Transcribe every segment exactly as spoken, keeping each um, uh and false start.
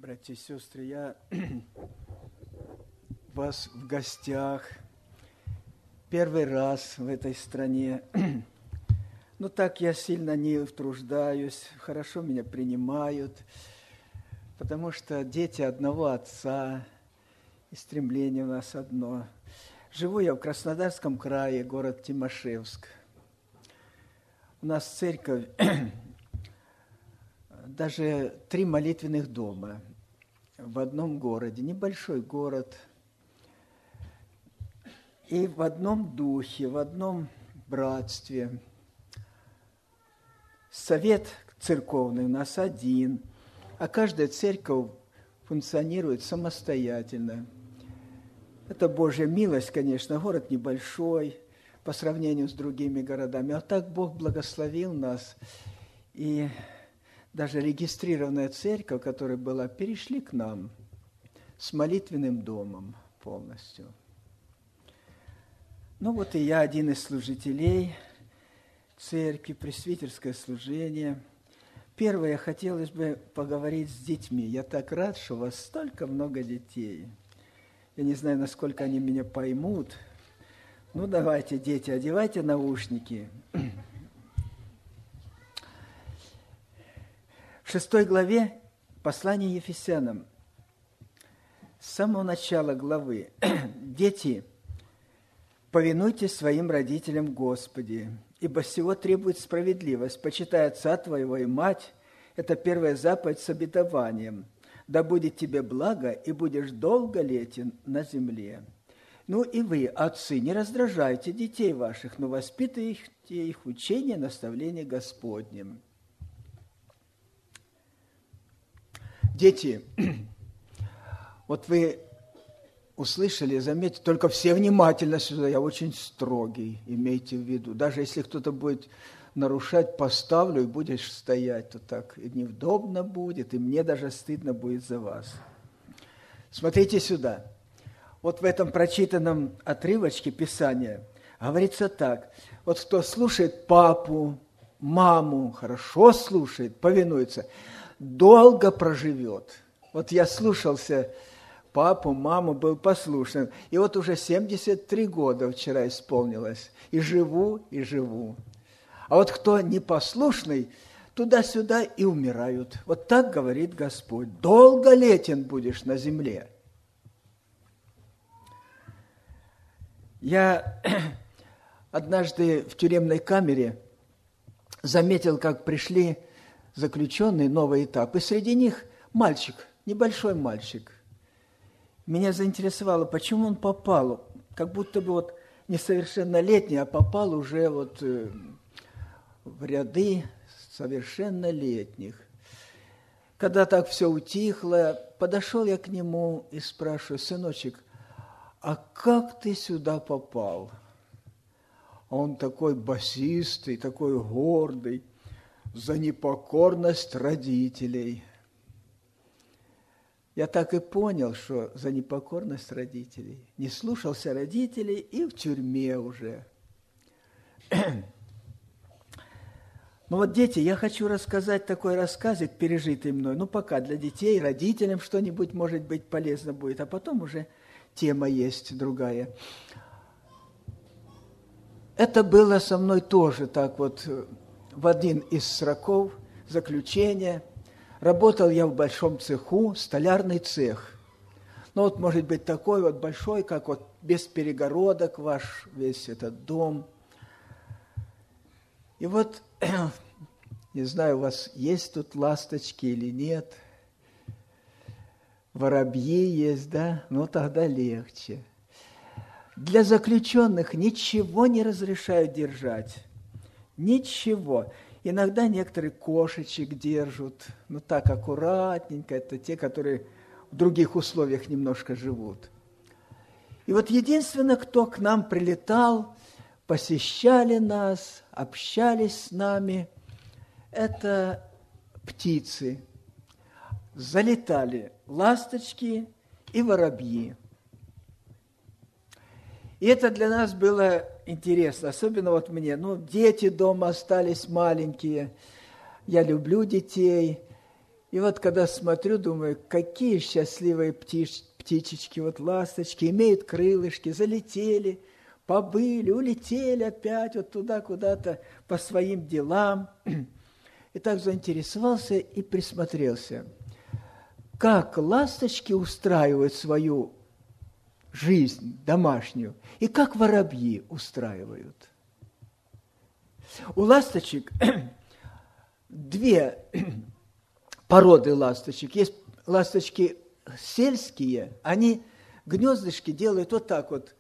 Братья и сестры, я у вас в гостях первый раз в этой стране. Ну, так я сильно не утруждаюсь, хорошо меня принимают, потому что дети одного отца, и стремление у нас одно. Живу я в Краснодарском крае, город Тимошевск. У нас церковь, даже три молитвенных дома в одном городе, небольшой город, и в одном духе, в одном братстве. Совет церковный у нас один, а каждая церковь функционирует самостоятельно. Это Божья милость, конечно, город небольшой по сравнению с другими городами, а так Бог благословил нас, и даже регистрированная церковь, которая была, перешли к нам с молитвенным домом полностью. Ну вот и я один из служителей церкви, пресвитерское служение. Первое, хотелось бы поговорить с детьми. Я так рад, что у вас столько много детей. Я не знаю, насколько они меня поймут. Ну, давайте, дети, одевайте наушники. В шестой главе послания Ефесянам, с самого начала главы: «Дети, повинуйтесь своим родителям в Господе, ибо сего требует справедливость. Почитай отца твоего и мать». Это первая заповедь с обетованием. «Да будет тебе благо, и будешь долголетен на земле». Ну и вы, отцы, не раздражайте детей ваших, но воспитывайте их учение, наставление Господнем. Дети, вот вы услышали, заметьте, только все внимательно сюда, я очень строгий, имейте в виду. Даже если кто-то будет нарушать, поставлю, и будешь стоять, то так и неудобно будет, и мне даже стыдно будет за вас. Смотрите сюда. Вот в этом прочитанном отрывочке Писания говорится так: вот кто слушает папу, маму, хорошо слушает, повинуется, долго проживет. Вот я слушался папу, маму, был послушным, и вот уже семьдесят три года вчера исполнилось, и живу, и живу. А вот кто непослушный, туда-сюда и умирают. Вот так говорит Господь: долголетен будешь на земле. Я однажды в тюремной камере заметил, как пришли заключенные, новый этап, и среди них мальчик, небольшой мальчик. Меня заинтересовало, почему он попал, как будто бы вот несовершеннолетний, а попал уже вот в ряды совершеннолетних. Когда так все утихло, подошел я к нему и спрашиваю: сыночек, а как ты сюда попал? А он такой басистый, такой гордый: за непокорность родителей. Я так и понял, что за непокорность родителей. Не слушался родителей и в тюрьме уже. Ну вот, дети, я хочу рассказать такой рассказик, пережитый мной. Ну, пока для детей, родителям что-нибудь, может быть, полезно будет, а потом уже тема есть другая. Это было со мной тоже так вот в один из сроков заключения. Работал я в большом цеху, столярный цех. Ну вот, может быть, такой вот большой, как вот без перегородок ваш весь этот дом. И вот, не знаю, у вас есть тут ласточки или нет. Воробьи есть, да? Ну, тогда легче. Для заключенных ничего не разрешают держать. Ничего. Иногда некоторые кошечек держат, ну так аккуратненько, это те, которые в других условиях немножко живут. И вот единственное, кто к нам прилетал, посещали нас, общались с нами, это птицы. Залетали ласточки и воробьи. И это для нас было интересно, особенно вот мне. Ну, дети дома остались маленькие, я люблю детей. И вот когда смотрю, думаю, какие счастливые птич, птичечки, вот ласточки, имеют крылышки, залетели, побыли, улетели опять вот туда куда-то по своим делам. И так заинтересовался и присмотрелся, как ласточки устраивают свою жизнь домашнюю и как воробьи устраивают. У ласточек две породы ласточек. Есть ласточки сельские, они гнездышки делают вот так вот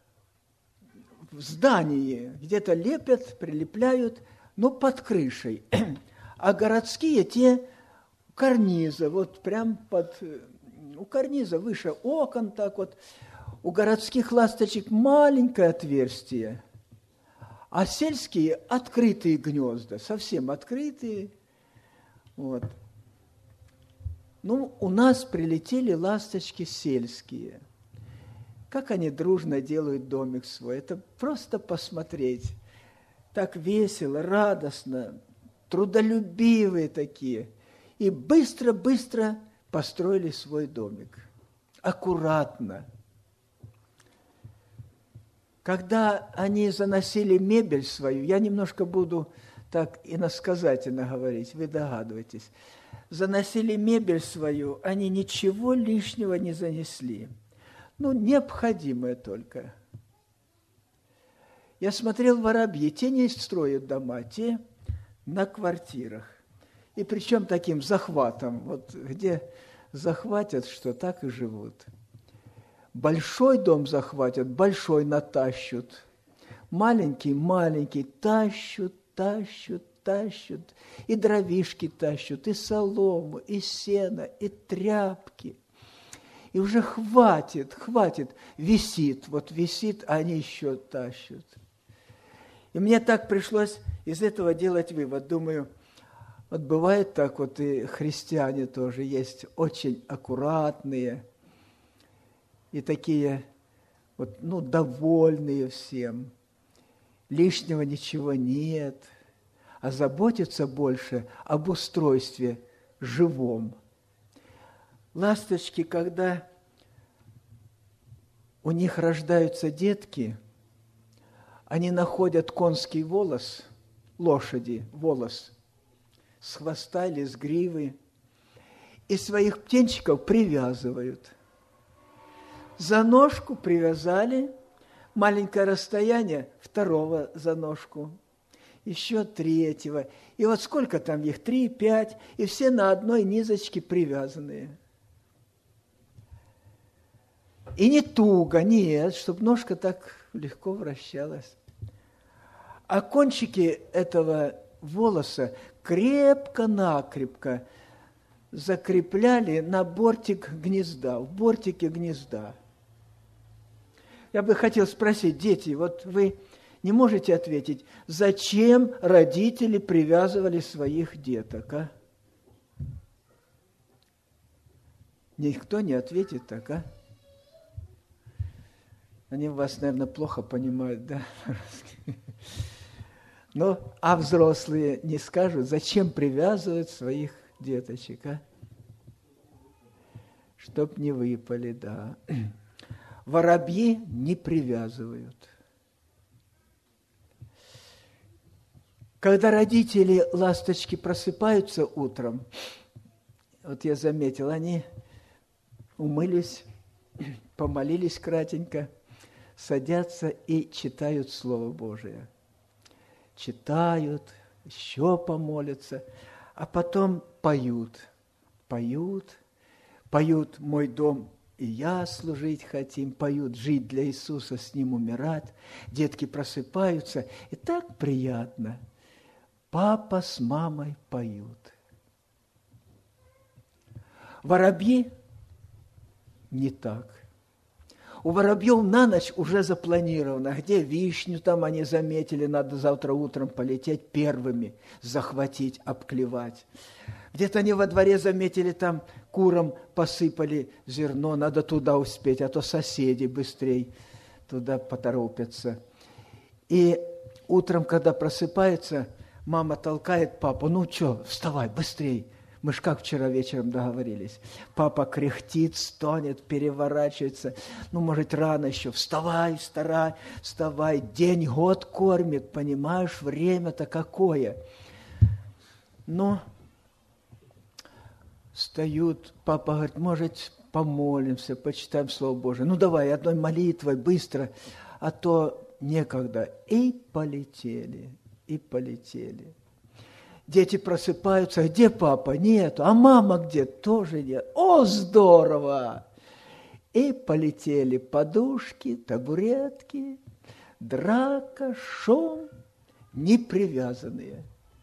в здании, где-то лепят, прилепляют, но под крышей. А городские те карниза, вот прям под, у карниза выше окон так вот. У городских ласточек маленькое отверстие, а сельские открытые гнезда, совсем открытые. Вот. Ну, у нас прилетели ласточки сельские. Как они дружно делают домик свой. Это просто посмотреть. Так весело, радостно, трудолюбивые такие. И быстро-быстро построили свой домик. Аккуратно. Когда они заносили мебель свою, я немножко буду так иносказательно говорить, вы догадываетесь. Заносили мебель свою, они ничего лишнего не занесли. Ну, необходимое только. Я смотрел воробьи, те не строят дома, те на квартирах. И причем таким захватом, вот где захватят, что так и живут. Большой дом захватят, большой натащут. Маленький, маленький, тащут, тащут, тащут. И дровишки тащут, и солому, и сено, и тряпки. И уже хватит, хватит, висит, вот висит, а они еще тащат. И мне так пришлось из этого делать вывод. Думаю, вот бывает так, вот и христиане тоже есть очень аккуратные и такие вот, ну, довольные всем. Лишнего ничего нет, а заботятся больше об устройстве живом. Ласточки, когда у них рождаются детки, они находят конский волос, лошади, волос, с хвоста или с гривы, и своих птенчиков привязывают. За ножку привязали, маленькое расстояние, второго за ножку, еще третьего. И вот сколько там их, три, пять, и все на одной низочке привязанные. И не туго, нет, чтобы ножка так легко вращалась. А кончики этого волоса крепко-накрепко закрепляли на бортик гнезда, в бортике гнезда. Я бы хотел спросить, дети, вот вы не можете ответить, зачем родители привязывали своих деток, а? Никто не ответит так, а? Они вас, наверное, плохо понимают, да? Ну, а взрослые не скажут, зачем привязывают своих деточек, а? Чтоб не выпали, да. Воробьи не привязывают. Когда родители ласточки просыпаются утром, вот я заметил, они умылись, помолились кратенько, садятся и читают Слово Божие. Читают, еще помолятся, а потом поют, поют, поют «Мой дом и я служить хотим», поют «Жить для Иисуса, с Ним умирать». Детки просыпаются, и так приятно. Папа с мамой поют. Воробьи не так. У воробьев на ночь уже запланировано, где вишню там они заметили, надо завтра утром полететь первыми, захватить, обклевать. Где-то они во дворе заметили, там курам посыпали зерно, надо туда успеть, а то соседи быстрее туда поторопятся. И утром, когда просыпается, мама толкает папу, ну что, вставай, быстрей, Мы ж как вчера вечером договорились. Папа кряхтит, стонет, переворачивается. Ну, может, рано еще. Вставай, вставай, вставай. День, год кормит, понимаешь, время-то какое. Но встают, папа говорит, может, помолимся, почитаем Слово Божие. Ну, давай, одной молитвой, быстро, а то некогда. И полетели, и полетели. Дети просыпаются, где папа? Нету. А мама где? Тоже нет. О, здорово! И полетели подушки, табуретки, драка, шум, непривязанные.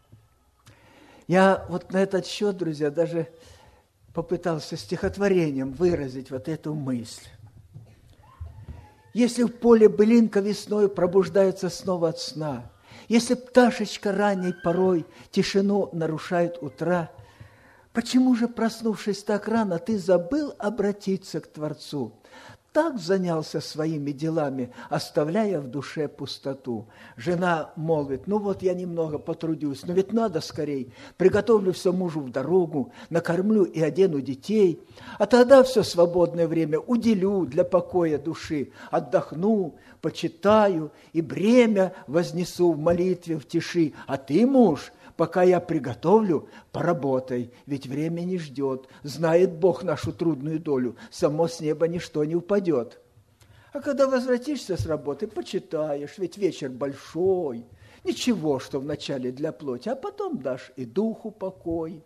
Я вот на этот счет, друзья, даже попытался стихотворением выразить вот эту мысль. Если в поле былинка весной пробуждается снова от сна, если пташечка ранней порой тишину нарушает утра, почему же, проснувшись так рано, ты забыл обратиться к Творцу? Так занялся своими делами, оставляя в душе пустоту. Жена молвит, ну вот я немного потрудюсь, но ведь надо скорей. Приготовлю все мужу в дорогу, накормлю и одену детей. А тогда все свободное время уделю для покоя души. Отдохну, почитаю и бремя вознесу в молитве в тиши. А ты, муж, пока я приготовлю, поработай, ведь время не ждет. Знает Бог нашу трудную долю, само с неба ничто не упадет. А когда возвратишься с работы, почитаешь, ведь вечер большой. Ничего, что вначале для плоти, а потом дашь и духу покой.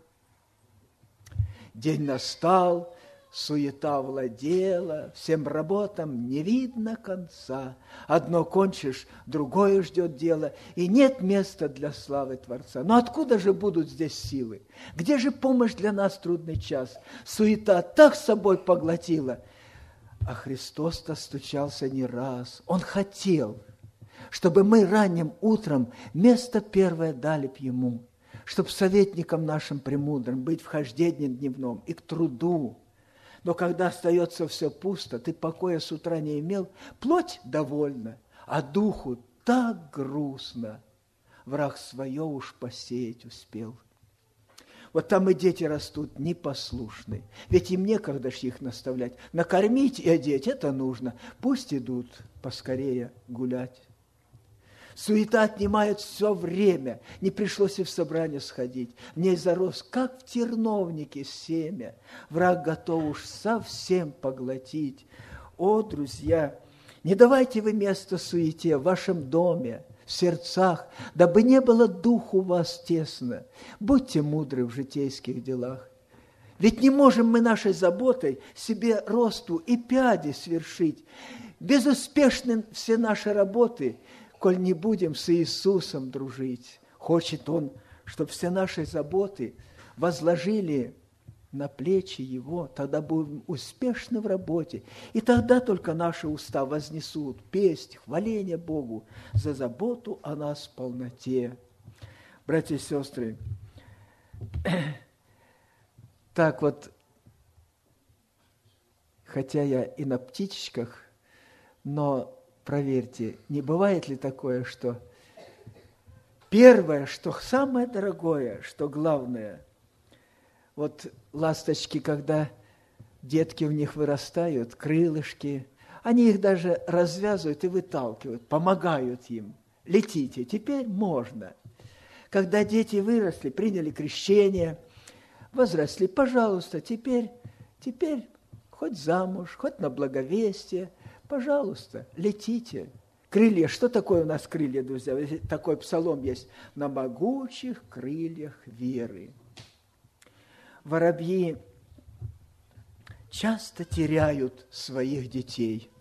День настал, суета владела, всем работам не видно конца. Одно кончишь, другое ждет дело, и нет места для славы Творца. Но откуда же будут здесь силы? Где же помощь для нас в трудный час? Суета так с собой поглотила. А Христос-то стучался не раз. Он хотел, чтобы мы ранним утром место первое дали б Ему, чтобы советником нашим премудрым быть в хождении дневном и к труду. Но когда остается все пусто, ты покоя с утра не имел, плоть довольна, а духу так грустно, враг свое уж посеять успел. Вот там и дети растут непослушные, ведь им некогда ж их наставлять. Накормить и одеть – это нужно, пусть идут поскорее гулять. Суета отнимает все время, не пришлось и в собрание сходить. В ней зарос, как в терновнике, семя. Враг готов уж совсем поглотить. О, друзья, не давайте вы место суете в вашем доме, в сердцах, дабы не было духу вас тесно. Будьте мудры в житейских делах. Ведь не можем мы нашей заботой себе росту и пяди свершить. Безуспешны все наши работы, коль не будем с Иисусом дружить. Хочет Он, чтобы все наши заботы возложили на плечи Его, тогда будем успешны в работе. И тогда только наши уста вознесут песнь, хваление Богу за заботу о нас в полноте. Братья и сестры, так вот, хотя я и на птичках, но проверьте, не бывает ли такое, что первое, что самое дорогое, что главное, вот ласточки, когда детки в них вырастают, крылышки, они их даже развязывают и выталкивают, помогают им. Летите, теперь можно. Когда дети выросли, приняли крещение, возросли, пожалуйста, теперь, теперь хоть замуж, хоть на благовестие, пожалуйста, летите. Крылья, что такое у нас крылья, друзья? Такой псалом есть. На могучих крыльях веры. Воробьи часто теряют своих детей.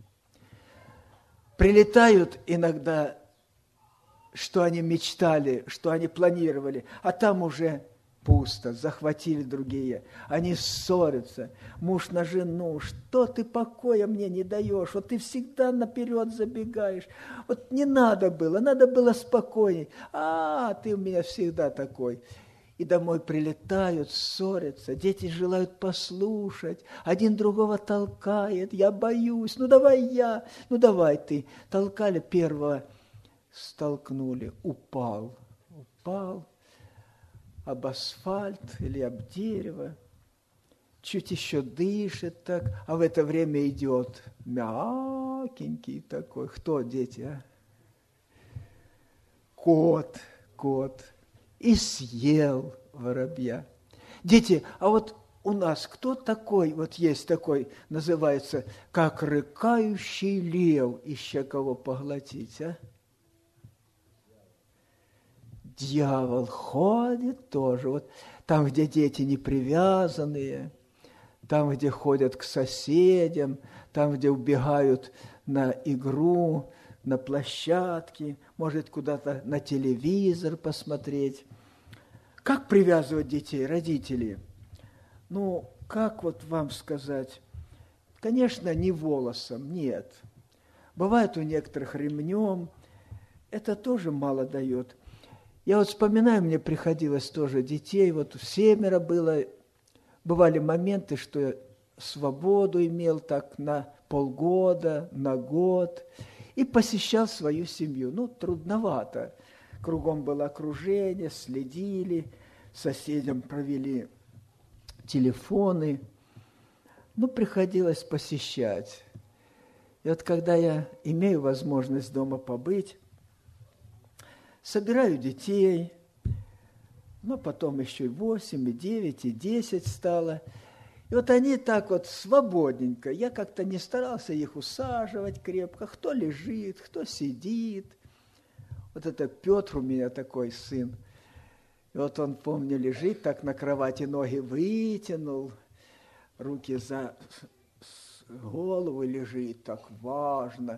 Прилетают иногда, что они мечтали, что они планировали, а там уже пусто, захватили другие. Они ссорятся. Муж на жену. Что ты покоя мне не даешь? Вот ты всегда наперед забегаешь. Вот не надо было, надо было спокойней. А, ты у меня всегда такой. И домой прилетают, ссорятся. Дети желают послушать. Один другого толкает. Я боюсь. Ну, давай я. Ну, давай ты. Толкали первого, столкнули. Упал. Упал. об асфальт или об дерево, чуть еще дышит так, а в это время идет мягенький такой. Кто, дети, а? Кот, кот. И съел воробья. Дети, а вот у нас кто такой, вот есть такой, называется, как рыкающий лев, ища кого поглотить, а? Дьявол ходит тоже, вот там, где дети не привязанные, там, где ходят к соседям, там, где убегают на игру, на площадке, может, куда-то на телевизор посмотреть. Как привязывать детей, родители? Ну, как вот вам сказать? Конечно, не волосом, нет. Бывает у некоторых ремнем, это тоже мало дает. Я вот вспоминаю, мне приходилось тоже детей, вот семеро было, бывали моменты, что я свободу имел так на полгода, на год, и посещал свою семью. Ну, трудновато. Кругом было окружение, следили, соседям провели телефоны. Ну, приходилось посещать. И вот когда я имею возможность дома побыть, собираю детей, но потом еще и восемь, и девять, и десять стало. И вот они так вот свободненько, я как-то не старался их усаживать крепко, кто лежит, кто сидит. Вот это Петр у меня такой сын. И вот он, помню, лежит так на кровати, ноги вытянул, руки за голову лежит, так важно.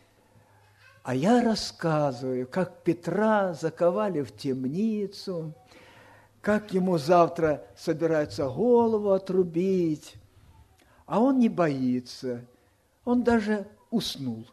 А я рассказываю, как Петра заковали в темницу, как ему завтра собираются голову отрубить, а он не боится, он даже уснул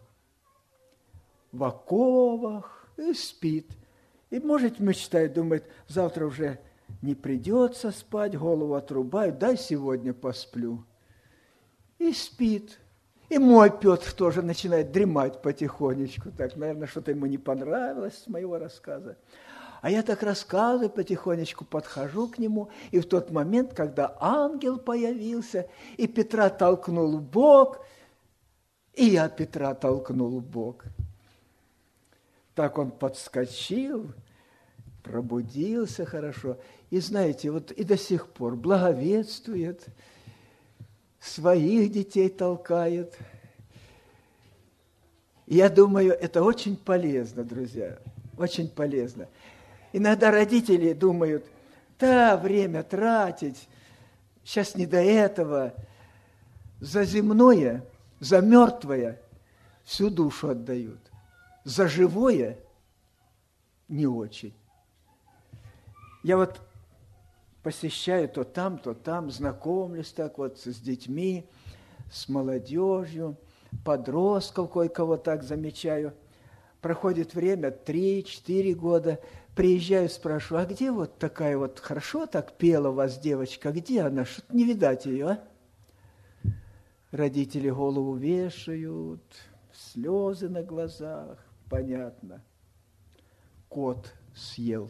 в оковах и спит. И, может, мечтает, думает, завтра уже не придется спать, голову отрубают, дай сегодня посплю. И спит. И мой Петр тоже начинает дремать потихонечку. Так, наверное, что-то ему не понравилось с моего рассказа. А я так рассказываю, потихонечку подхожу к нему, и в тот момент, когда ангел появился, и Петра толкнул в бок, и я Петра толкнул в бок. Так он подскочил, пробудился хорошо. И знаете, вот и до сих пор благовествует, своих детей толкает. И я думаю, это очень полезно, друзья, очень полезно. Иногда родители думают, да, время тратить, сейчас не до этого. За земное, за мертвое всю душу отдают. За живое не очень. Я вот посещаю то там, то там, знакомлюсь так вот с детьми, с молодежью, подростков кое-кого так замечаю. Проходит время, три-четыре года, приезжаю, спрашиваю, а где вот такая вот, хорошо так пела у вас девочка, где она, что-то не видать ее, а? Родители голову вешают, слезы на глазах, понятно, кот съел.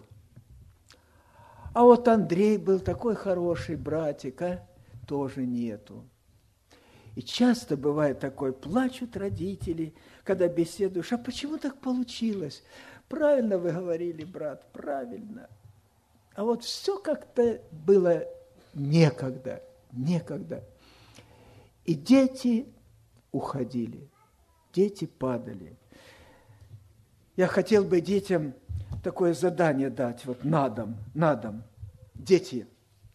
А вот Андрей был такой хороший братик, а? Тоже нету. И часто бывает такое, плачут родители, когда беседуешь, а почему так получилось? Правильно вы говорили, брат, правильно. А вот все как-то было некогда, некогда. И дети уходили, дети падали. Я хотел бы детям такое задание дать, вот на дом, на дом. Дети.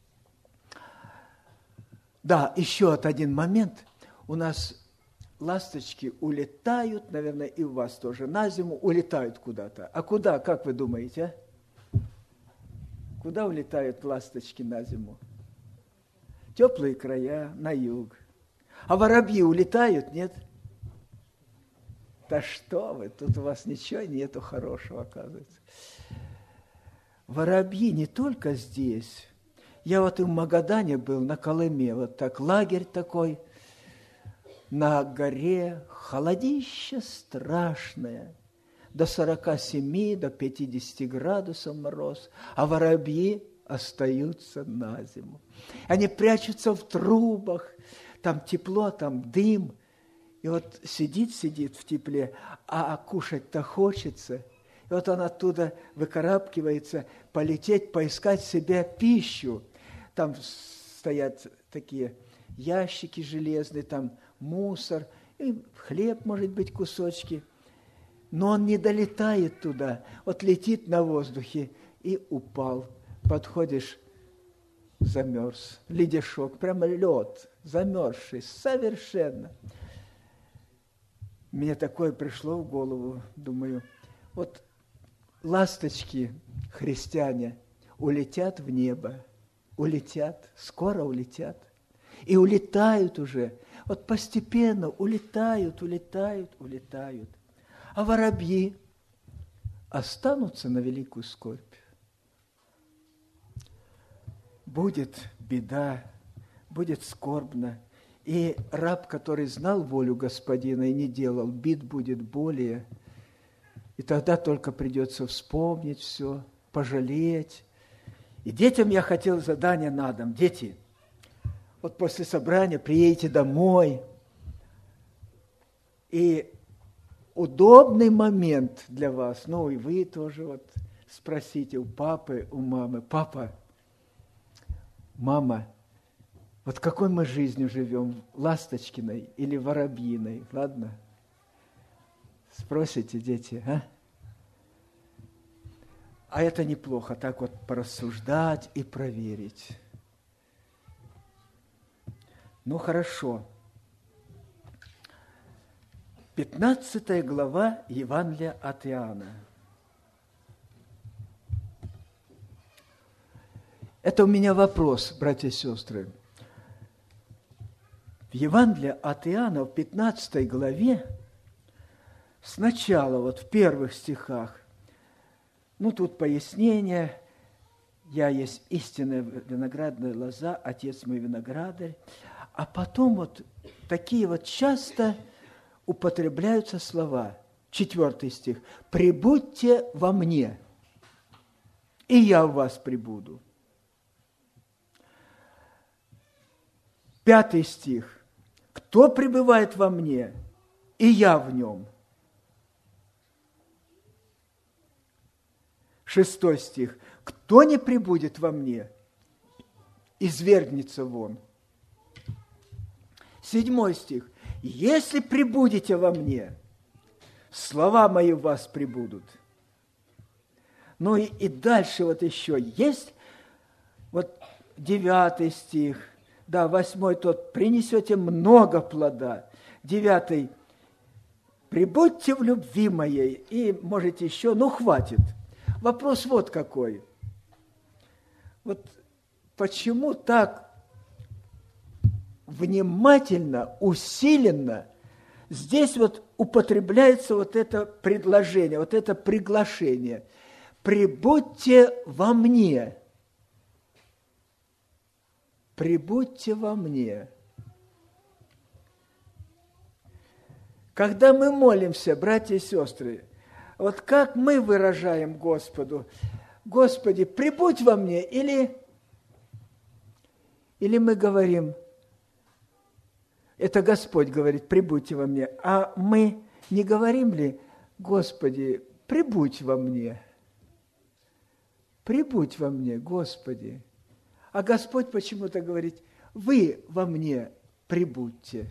Да, еще вот один момент. У нас ласточки улетают, наверное, и у вас тоже, на зиму улетают куда-то. А куда, как вы думаете, а? Куда улетают ласточки на зиму? Теплые края, на юг. А воробьи улетают, нет? Да что вы, тут у вас ничего нету хорошего, оказывается. Воробьи не только здесь. Я вот и в Магадане был, на Колыме, вот так, лагерь такой, на горе, холодище страшное, до сорока семи, до пятидесяти градусов мороз, а воробьи остаются на зиму. Они прячутся в трубах, там тепло, там дым. И вот сидит, сидит в тепле, а кушать-то хочется. И вот он оттуда выкарабкивается, полететь, поискать себе пищу. Там стоят такие ящики железные, там мусор, и хлеб, может быть, кусочки. Но он не долетает туда, вот летит на воздухе и упал. Подходишь, замерз, ледяшок, прямо лед, замерзший, совершенно. Мне такое пришло в голову, думаю, вот ласточки, христиане, улетят в небо, улетят, скоро улетят, и улетают уже, вот постепенно улетают, улетают, улетают, а воробьи останутся на великую скорбь. Будет беда, будет скорбно, и раб, который знал волю Господина и не делал, бит будет более, и тогда только придется вспомнить все, пожалеть. И детям я хотел задание на дом. Дети, вот после собрания приедете домой, и удобный момент для вас, ну и вы тоже вот спросите у папы, у мамы: папа, мама, вот какой мы жизнью живем, ласточкиной или воробьиной, ладно? Спросите, дети, а? А это неплохо, так вот порассуждать и проверить. Ну, хорошо. пятнадцатая глава Евангелия от Иоанна. Это у меня вопрос, братья и сестры. В Евангелии от Иоанна, в пятнадцатой главе, сначала, вот в первых стихах, ну, тут пояснение: «Я есть истинная виноградная лоза, Отец мой виноградарь». А потом вот такие вот часто употребляются слова. Четвертый стих: «Прибудьте во мне, и я в вас прибуду». Пятый стих: «Кто пребывает во мне, и я в нем». Шестой стих: «Кто не пребудет во мне, извергнется вон». Седьмой стих: «Если пребудете во мне, слова мои в вас пребудут». Ну и, и дальше вот еще есть, вот девятый стих, да, восьмой тот: «Принесете много плода». Девятый: «Пребудьте в любви моей». И можете еще, ну хватит. Вопрос вот какой. Вот почему так внимательно, усиленно здесь вот употребляется вот это предложение, вот это приглашение: «Прибудьте во мне». «Прибудьте во мне». Когда мы молимся, братья и сестры, вот как мы выражаем Господу: «Господи, прибудь во мне», или, или мы говорим, это Господь говорит: «Прибудьте во мне», а мы не говорим ли: «Господи, прибудь во мне, прибудь во мне, Господи». А Господь почему-то говорит: «Вы во мне прибудьте».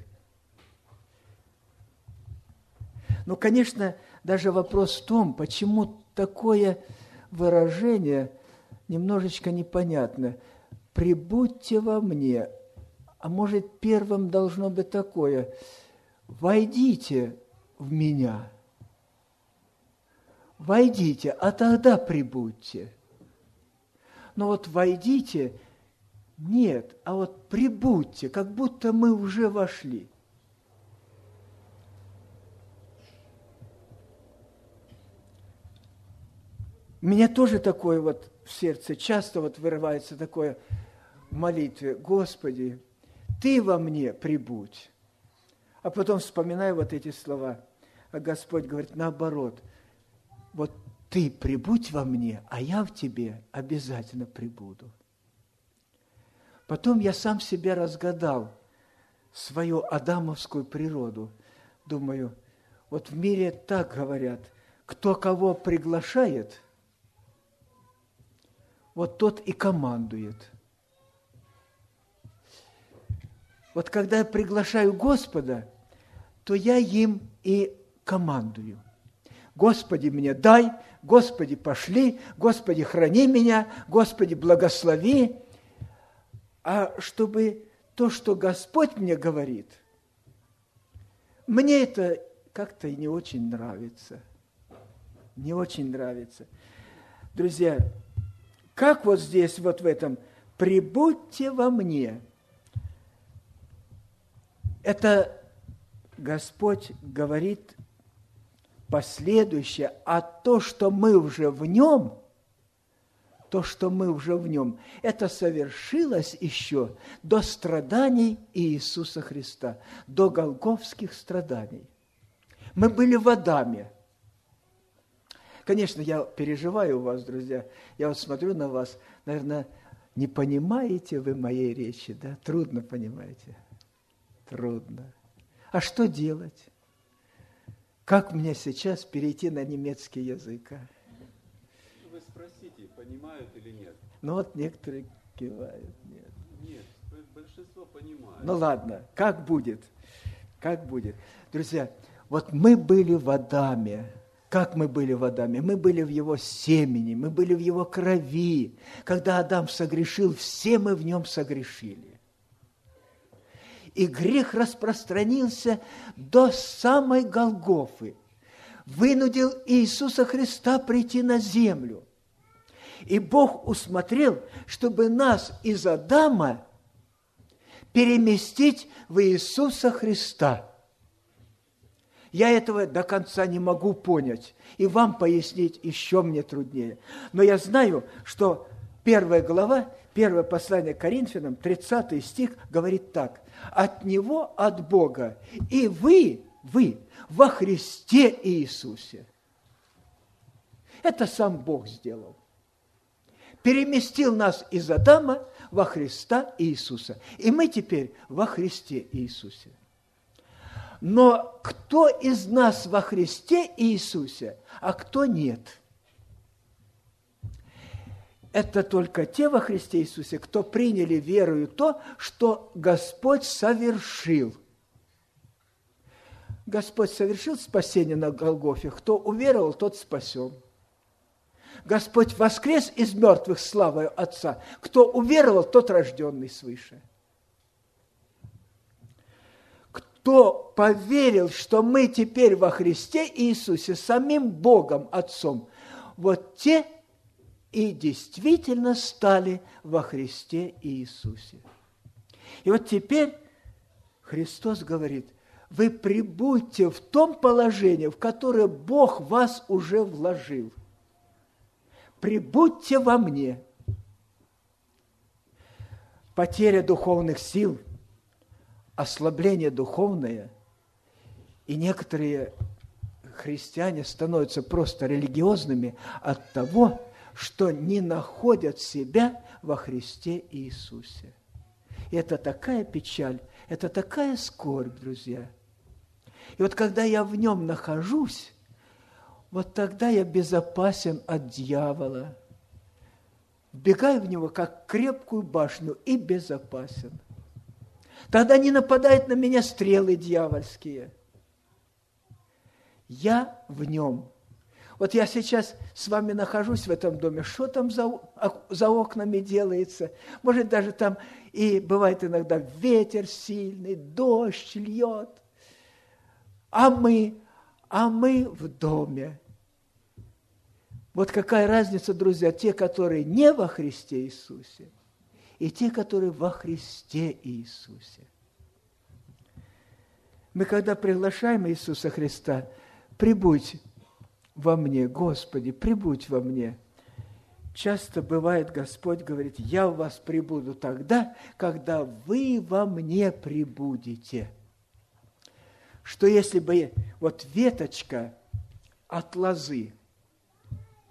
Ну, конечно, даже вопрос в том, почему такое выражение немножечко непонятно. «Прибудьте во мне». А может, первым должно быть такое: «Войдите в меня». Войдите, а тогда прибудьте. Но вот «войдите» нет, а вот «прибудьте», как будто мы уже вошли. У меня тоже такое вот в сердце часто вот вырывается такое в молитве: «Господи, Ты во мне прибудь». А потом вспоминаю вот эти слова, а Господь говорит наоборот: «Вот ты прибудь во мне, а я в тебе обязательно прибуду. Потом я сам себе разгадал свою адамовскую природу. Думаю, вот в мире так говорят, кто кого приглашает, вот тот и командует. Вот когда я приглашаю Господа, то я им и командую. Господи, мне дай, Господи, пошли, Господи, храни меня, Господи, благослови. А чтобы то, что Господь мне говорит, мне это как-то не очень нравится. Не очень нравится. Друзья, как вот здесь, вот в этом, «прибудьте во мне», это Господь говорит последующее, а то, что мы уже в Нем, то, что мы уже в Нем, это совершилось еще до страданий Иисуса Христа, до голгофских страданий. Мы были в Адаме. Конечно, я переживаю у вас, друзья, я вот смотрю на вас, наверное, не понимаете вы моей речи, да? Трудно понимаете. Трудно. А что делать? Как мне сейчас перейти на немецкий язык? А? Вы спросите, понимают или нет? Ну вот некоторые кивают. Нет, нет, большинство понимают. Ну ладно, как будет? Как будет? Друзья, вот мы были в Адаме. Как мы были в Адаме? Мы были в его семени, мы были в его крови. Когда Адам согрешил, все мы в нем согрешили. И грех распространился до самой Голгофы, вынудил Иисуса Христа прийти на землю. И Бог усмотрел, чтобы нас из Адама переместить в Иисуса Христа. Я этого до конца не могу понять, и вам пояснить еще мне труднее. Но я знаю, что первая глава, первое послание к Коринфянам, тридцатый стих говорит так. От Него, от Бога, и вы, вы во Христе Иисусе. Это сам Бог сделал. Переместил нас из Адама во Христа Иисуса. И мы теперь во Христе Иисусе. Но кто из нас во Христе Иисусе, а кто нет? Это только те во Христе Иисусе, кто приняли верою то, что Господь совершил. Господь совершил спасение на Голгофе. Кто уверовал, тот спасен. Господь воскрес из мертвых славою Отца. Кто уверовал, тот рожденный свыше. Кто поверил, что мы теперь во Христе Иисусе, самим Богом Отцом, вот те и действительно стали во Христе Иисусе. И вот теперь Христос говорит, вы прибудьте в том положении, в которое Бог вас уже вложил. Прибудьте во мне. Потеря духовных сил, ослабление духовное, и некоторые христиане становятся просто религиозными от того, что не находят себя во Христе Иисусе. И это такая печаль, это такая скорбь, друзья. И вот когда я в нем нахожусь, вот тогда я безопасен от дьявола. Вбегаю в него, как крепкую башню, и безопасен. Тогда не нападают на меня стрелы дьявольские. Я в нем. Вот я сейчас с вами нахожусь в этом доме, что там за, за окнами делается? Может, даже там и бывает иногда ветер сильный, дождь льет. А мы, а мы в доме. Вот какая разница, друзья, те, которые не во Христе Иисусе, и те, которые во Христе Иисусе. Мы, когда приглашаем Иисуса Христа, прибудь во мне, Господи, прибудь во мне. Часто бывает, Господь говорит, я в вас прибуду тогда, когда вы во мне прибудете. Что если бы вот веточка от лозы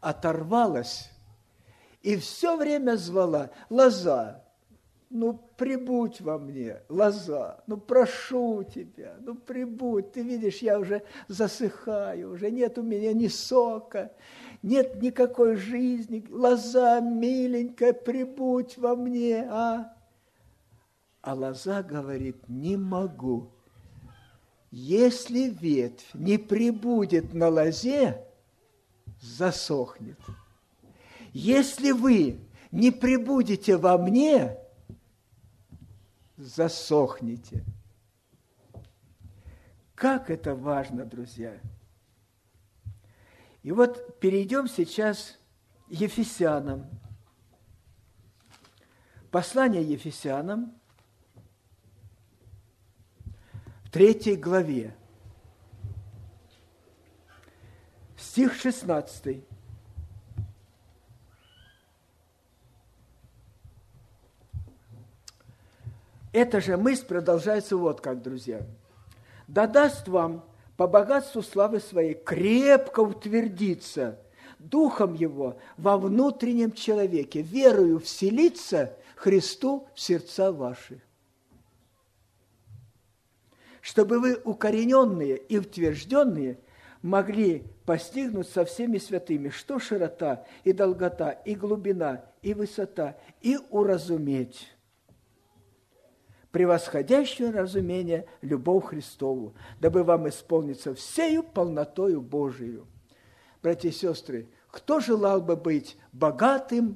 оторвалась и все время звала: лоза, ну прибудь во мне, лоза, ну прошу тебя, ну прибудь. Ты видишь, я уже засыхаю, уже нет у меня ни сока, нет никакой жизни. Лоза, миленькая, прибудь во мне, а? А лоза говорит: не могу. Если ветвь не прибудет на лозе, засохнет. Если вы не прибудете во мне, засохнете. Как это важно, друзья! И вот перейдем сейчас к Ефесянам. Послание Ефесянам в третьей главе, стих шестнадцатый. Эта же мысль продолжается вот как, друзья. «Да даст вам по богатству славы своей крепко утвердиться Духом Его во внутреннем человеке, верою вселиться Христу в сердца ваши, чтобы вы, укорененные и утвержденные, могли постигнуть со всеми святыми, что широта и долгота, и глубина, и высота, и уразуметь превосходящее разумение любовь Христову, дабы вам исполниться всею полнотою Божию». Братья и сестры, кто желал бы быть богатым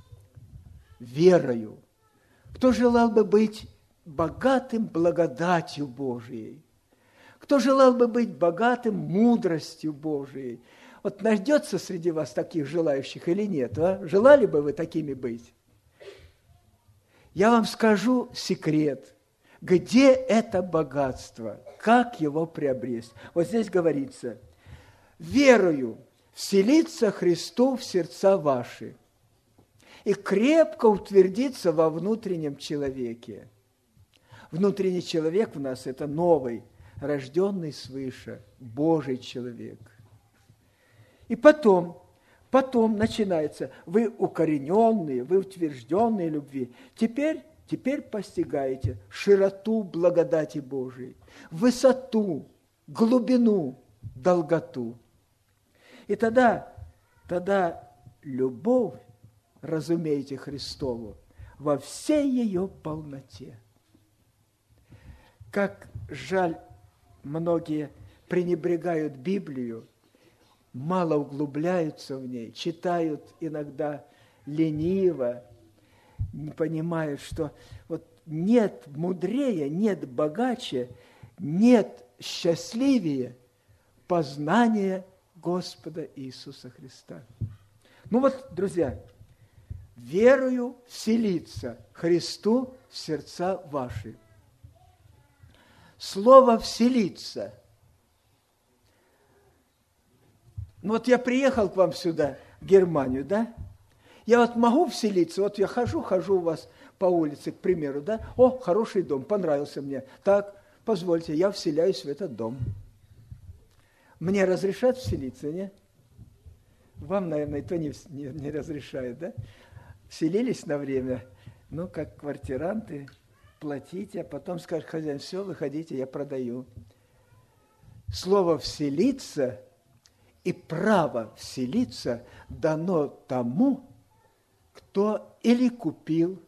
верою? Кто желал бы быть богатым благодатью Божией? Кто желал бы быть богатым мудростью Божией? Вот найдется среди вас таких желающих или нет? А? Желали бы вы такими быть? Я вам скажу секрет, где это богатство, как его приобрести. Вот здесь говорится: верою вселиться Христу в сердца ваши и крепко утвердиться во внутреннем человеке. Внутренний человек у нас – это новый, рожденный свыше, Божий человек. И потом... Потом начинается: вы укорененные, вы утвержденные любви. Теперь, теперь постигаете широту благодати Божией, высоту, глубину, долготу. И тогда, тогда любовь, разумеете, Христову во всей ее полноте. Как жаль, многие пренебрегают Библию, мало углубляются в ней, читают иногда лениво, не понимают, что вот нет мудрее, нет богаче, нет счастливее познания Господа Иисуса Христа. Ну вот, друзья, верою вселиться Христу в сердца ваши. Слово «вселиться». Ну вот я приехал к вам сюда, в Германию, да? Я вот могу вселиться, вот я хожу, хожу у вас по улице, к примеру, да? О, хороший дом, понравился мне. Так, позвольте, я вселяюсь в этот дом. Мне разрешат вселиться, нет? Вам, наверное, это не, не, не разрешает, да? Вселились на время, ну, как квартиранты, платите, а потом скажет хозяин: все, выходите, я продаю. Слово «вселиться» и право вселиться дано тому, кто или купил,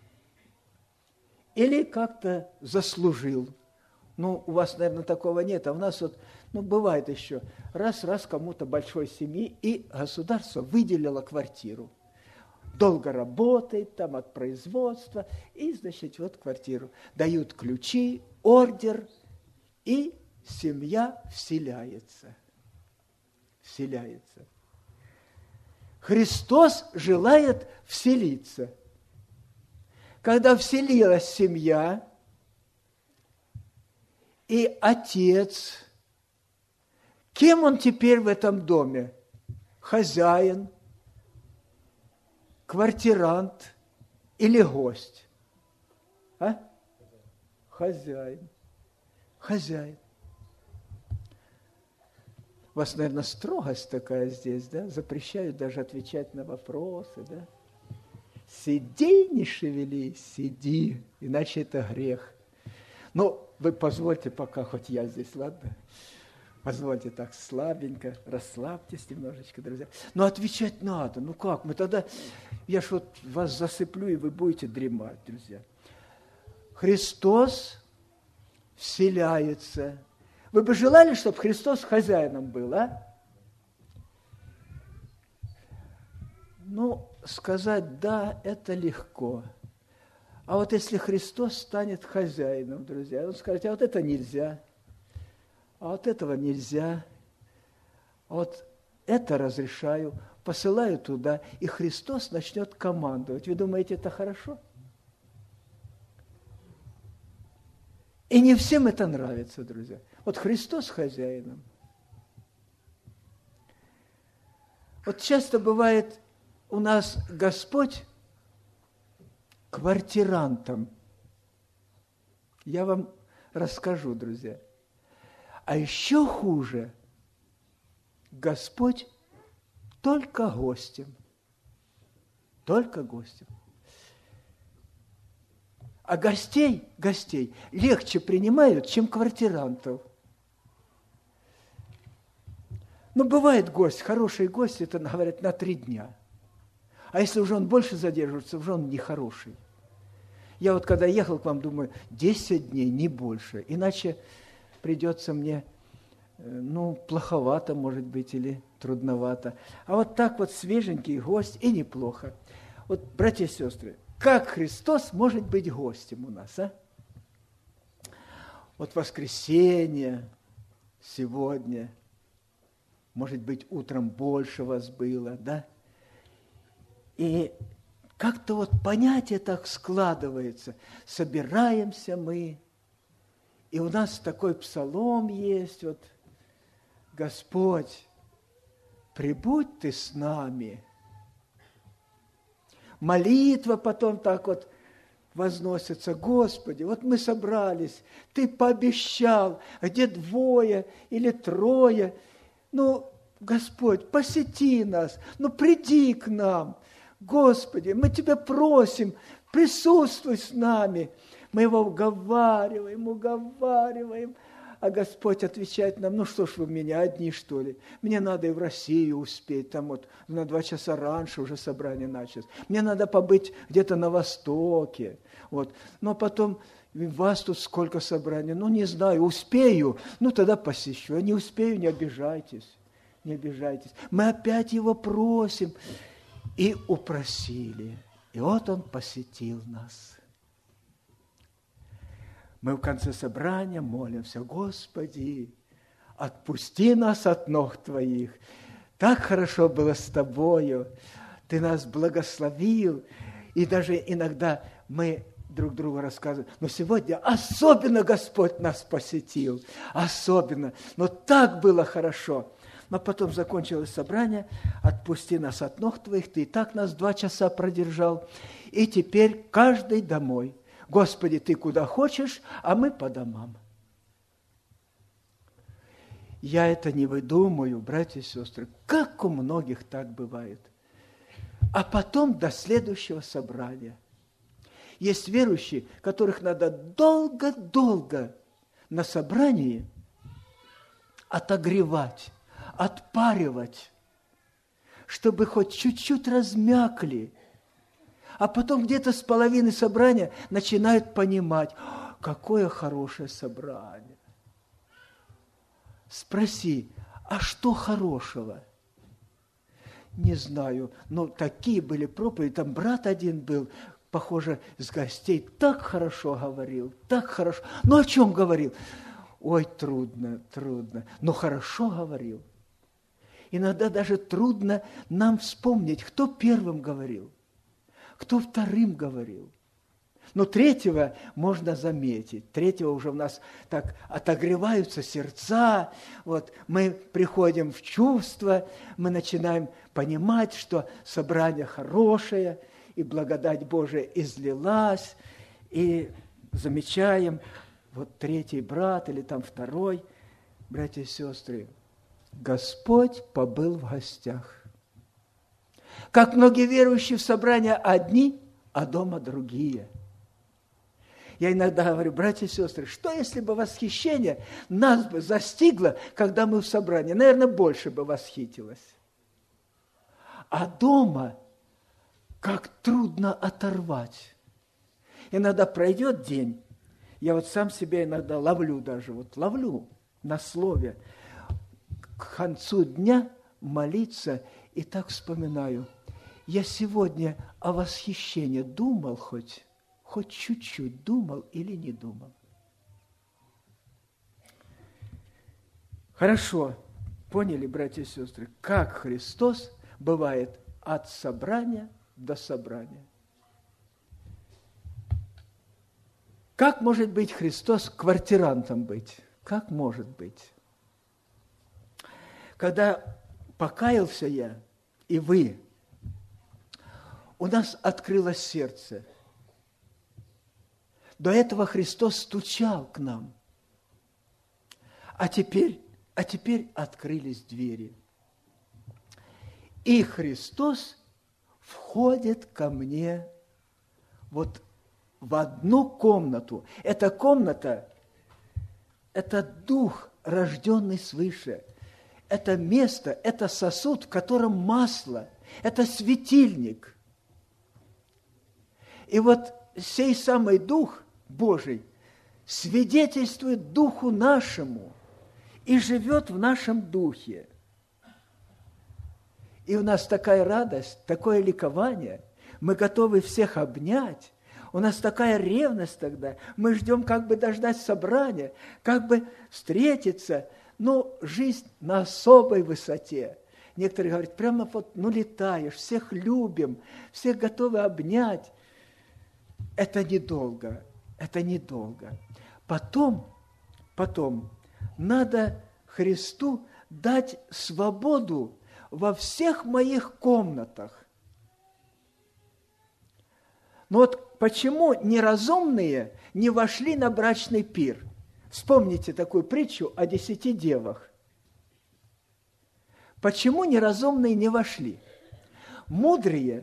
или как-то заслужил. Ну, у вас, наверное, такого нет, а у нас вот, ну, бывает еще, раз-раз кому-то большой семьи, и государство выделило квартиру. Долго работает там от производства, и, значит, вот квартиру. Дают ключи, ордер, и семья вселяется. Вселяется. Христос желает вселиться. Когда вселилась семья, и отец, кем он теперь в этом доме? Хозяин, квартирант или гость? А? Хозяин. Хозяин. У вас, наверное, строгость такая здесь, да? Запрещают даже отвечать на вопросы, да? Сиди, не шевелись, сиди, иначе это грех. Ну, вы позвольте пока, хоть я здесь, ладно? Позвольте так слабенько, расслабьтесь немножечко, друзья. Но отвечать надо, ну как, мы тогда, я ж вот вас засыплю, и вы будете дремать, друзья. Христос вселяется. Вы бы желали, чтобы Христос хозяином был, а? Ну, сказать «да» – это легко. А вот если Христос станет хозяином, друзья, он скажет, а вот это нельзя, а вот этого нельзя, а вот это разрешаю, посылаю туда, и Христос начнет командовать. Вы думаете, это хорошо? И не всем это нравится, друзья. Вот Христос хозяином. Вот часто бывает у нас Господь квартирантом. Я вам расскажу, друзья. А еще хуже, Господь только гостем. Только гостем. А гостей, гостей легче принимают, чем квартирантов. Ну, бывает гость, хороший гость, это, говорят, на три дня. А если уже он больше задерживается, уже он нехороший. Я вот когда ехал к вам, думаю, десять дней, не больше. Иначе придется мне, ну, плоховато, может быть, или трудновато. А вот так вот свеженький гость, и неплохо. Вот, братья и сестры, как Христос может быть гостем у нас, а? Вот воскресенье сегодня, может быть, утром больше вас было, да? И как-то вот понятие так складывается. Собираемся мы, и у нас такой псалом есть, вот, Господь, прибудь Ты с нами. Молитва потом так вот возносится, Господи, вот мы собрались, Ты пообещал, где двое или трое, ну, Господь, посети нас, ну, приди к нам, Господи, мы Тебя просим, присутствуй с нами. Мы Его уговариваем, уговариваем, а Господь отвечает нам, ну что ж вы меня одни, что ли? Мне надо и в Россию успеть, там вот на два часа раньше уже собрание началось. Мне надо побыть где-то на Востоке, вот. Но потом, вас тут сколько собраний, ну не знаю, успею, ну тогда посещу, а не успею, не обижайтесь, не обижайтесь. Мы опять Его просим и упросили, и вот Он посетил нас. Мы в конце собрания молимся, Господи, отпусти нас от ног Твоих. Так хорошо было с Тобою, Ты нас благословил. И даже иногда мы друг другу рассказываем, но сегодня особенно Господь нас посетил, особенно, но так было хорошо. Но потом закончилось собрание, отпусти нас от ног Твоих, Ты и так нас два часа продержал, и теперь каждый домой. Господи, Ты куда хочешь, а мы по домам. Я это не выдумаю, братья и сестры, как у многих так бывает. А потом до следующего собрания. Есть верующие, которых надо долго-долго на собрании отогревать, отпаривать, чтобы хоть чуть-чуть размякли. А потом где-то с половины собрания начинают понимать, какое хорошее собрание. Спроси, а что хорошего? Не знаю, но такие были проповеди, там брат один был, похоже, с гостей, так хорошо говорил, так хорошо. Ну, о чем говорил? Ой, трудно, трудно, но хорошо говорил. Иногда даже трудно нам вспомнить, кто первым говорил. Кто вторым говорил? Но третьего можно заметить. Третьего уже у нас так отогреваются сердца. Вот мы приходим в чувство, мы начинаем понимать, что собрание хорошее, и благодать Божия излилась, и замечаем, вот третий брат или там второй, братья и сестры, Господь побыл в гостях. Как многие верующие в собрания одни, а дома другие. Я иногда говорю, братья и сестры, что если бы восхищение нас бы застигло, когда мы в собрании? Наверное, больше бы восхитилось. А дома как трудно оторвать. Иногда пройдет день, я вот сам себя иногда ловлю даже, вот ловлю на слове, к концу дня молиться, и так вспоминаю, я сегодня о восхищении думал хоть, хоть чуть-чуть думал или не думал. Хорошо, поняли, братья и сестры, как Христос бывает от собрания до собрания. Как может быть Христос квартирантом быть? Как может быть? Когда покаялся я, и вы, у нас открылось сердце. До этого Христос стучал к нам. А теперь, а теперь открылись двери. И Христос входит ко мне вот в одну комнату. Эта комната – это дух, рожденный свыше. Это место, это сосуд, в котором масло, это светильник. И вот сей самый Дух Божий свидетельствует Духу нашему и живет в нашем духе. И у нас такая радость, такое ликование, мы готовы всех обнять, у нас такая ревность тогда, мы ждем как бы дождать собрания, как бы встретиться, но жизнь на особой высоте. Некоторые говорят, прямо вот, ну летаешь, всех любим, всех готовы обнять. Это недолго, это недолго. Потом, потом надо Христу дать свободу во всех моих комнатах. Но вот почему неразумные не вошли на брачный пир? Вспомните такую притчу о десяти девах. Почему неразумные не вошли? Мудрые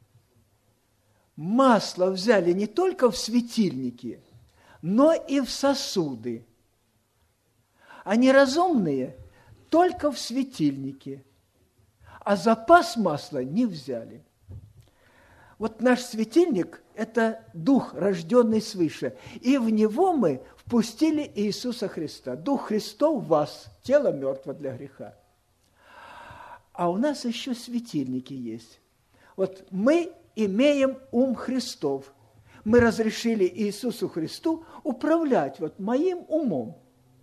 масло взяли не только в светильники, но и в сосуды. А неразумные только в светильники. А запас масла не взяли. Вот наш светильник – это Дух, рожденный свыше. И в него мы впустили Иисуса Христа. Дух Христов в вас, тело мертво для греха. А у нас еще светильники есть. Вот мы имеем ум Христов. Мы разрешили Иисусу Христу управлять вот моим умом.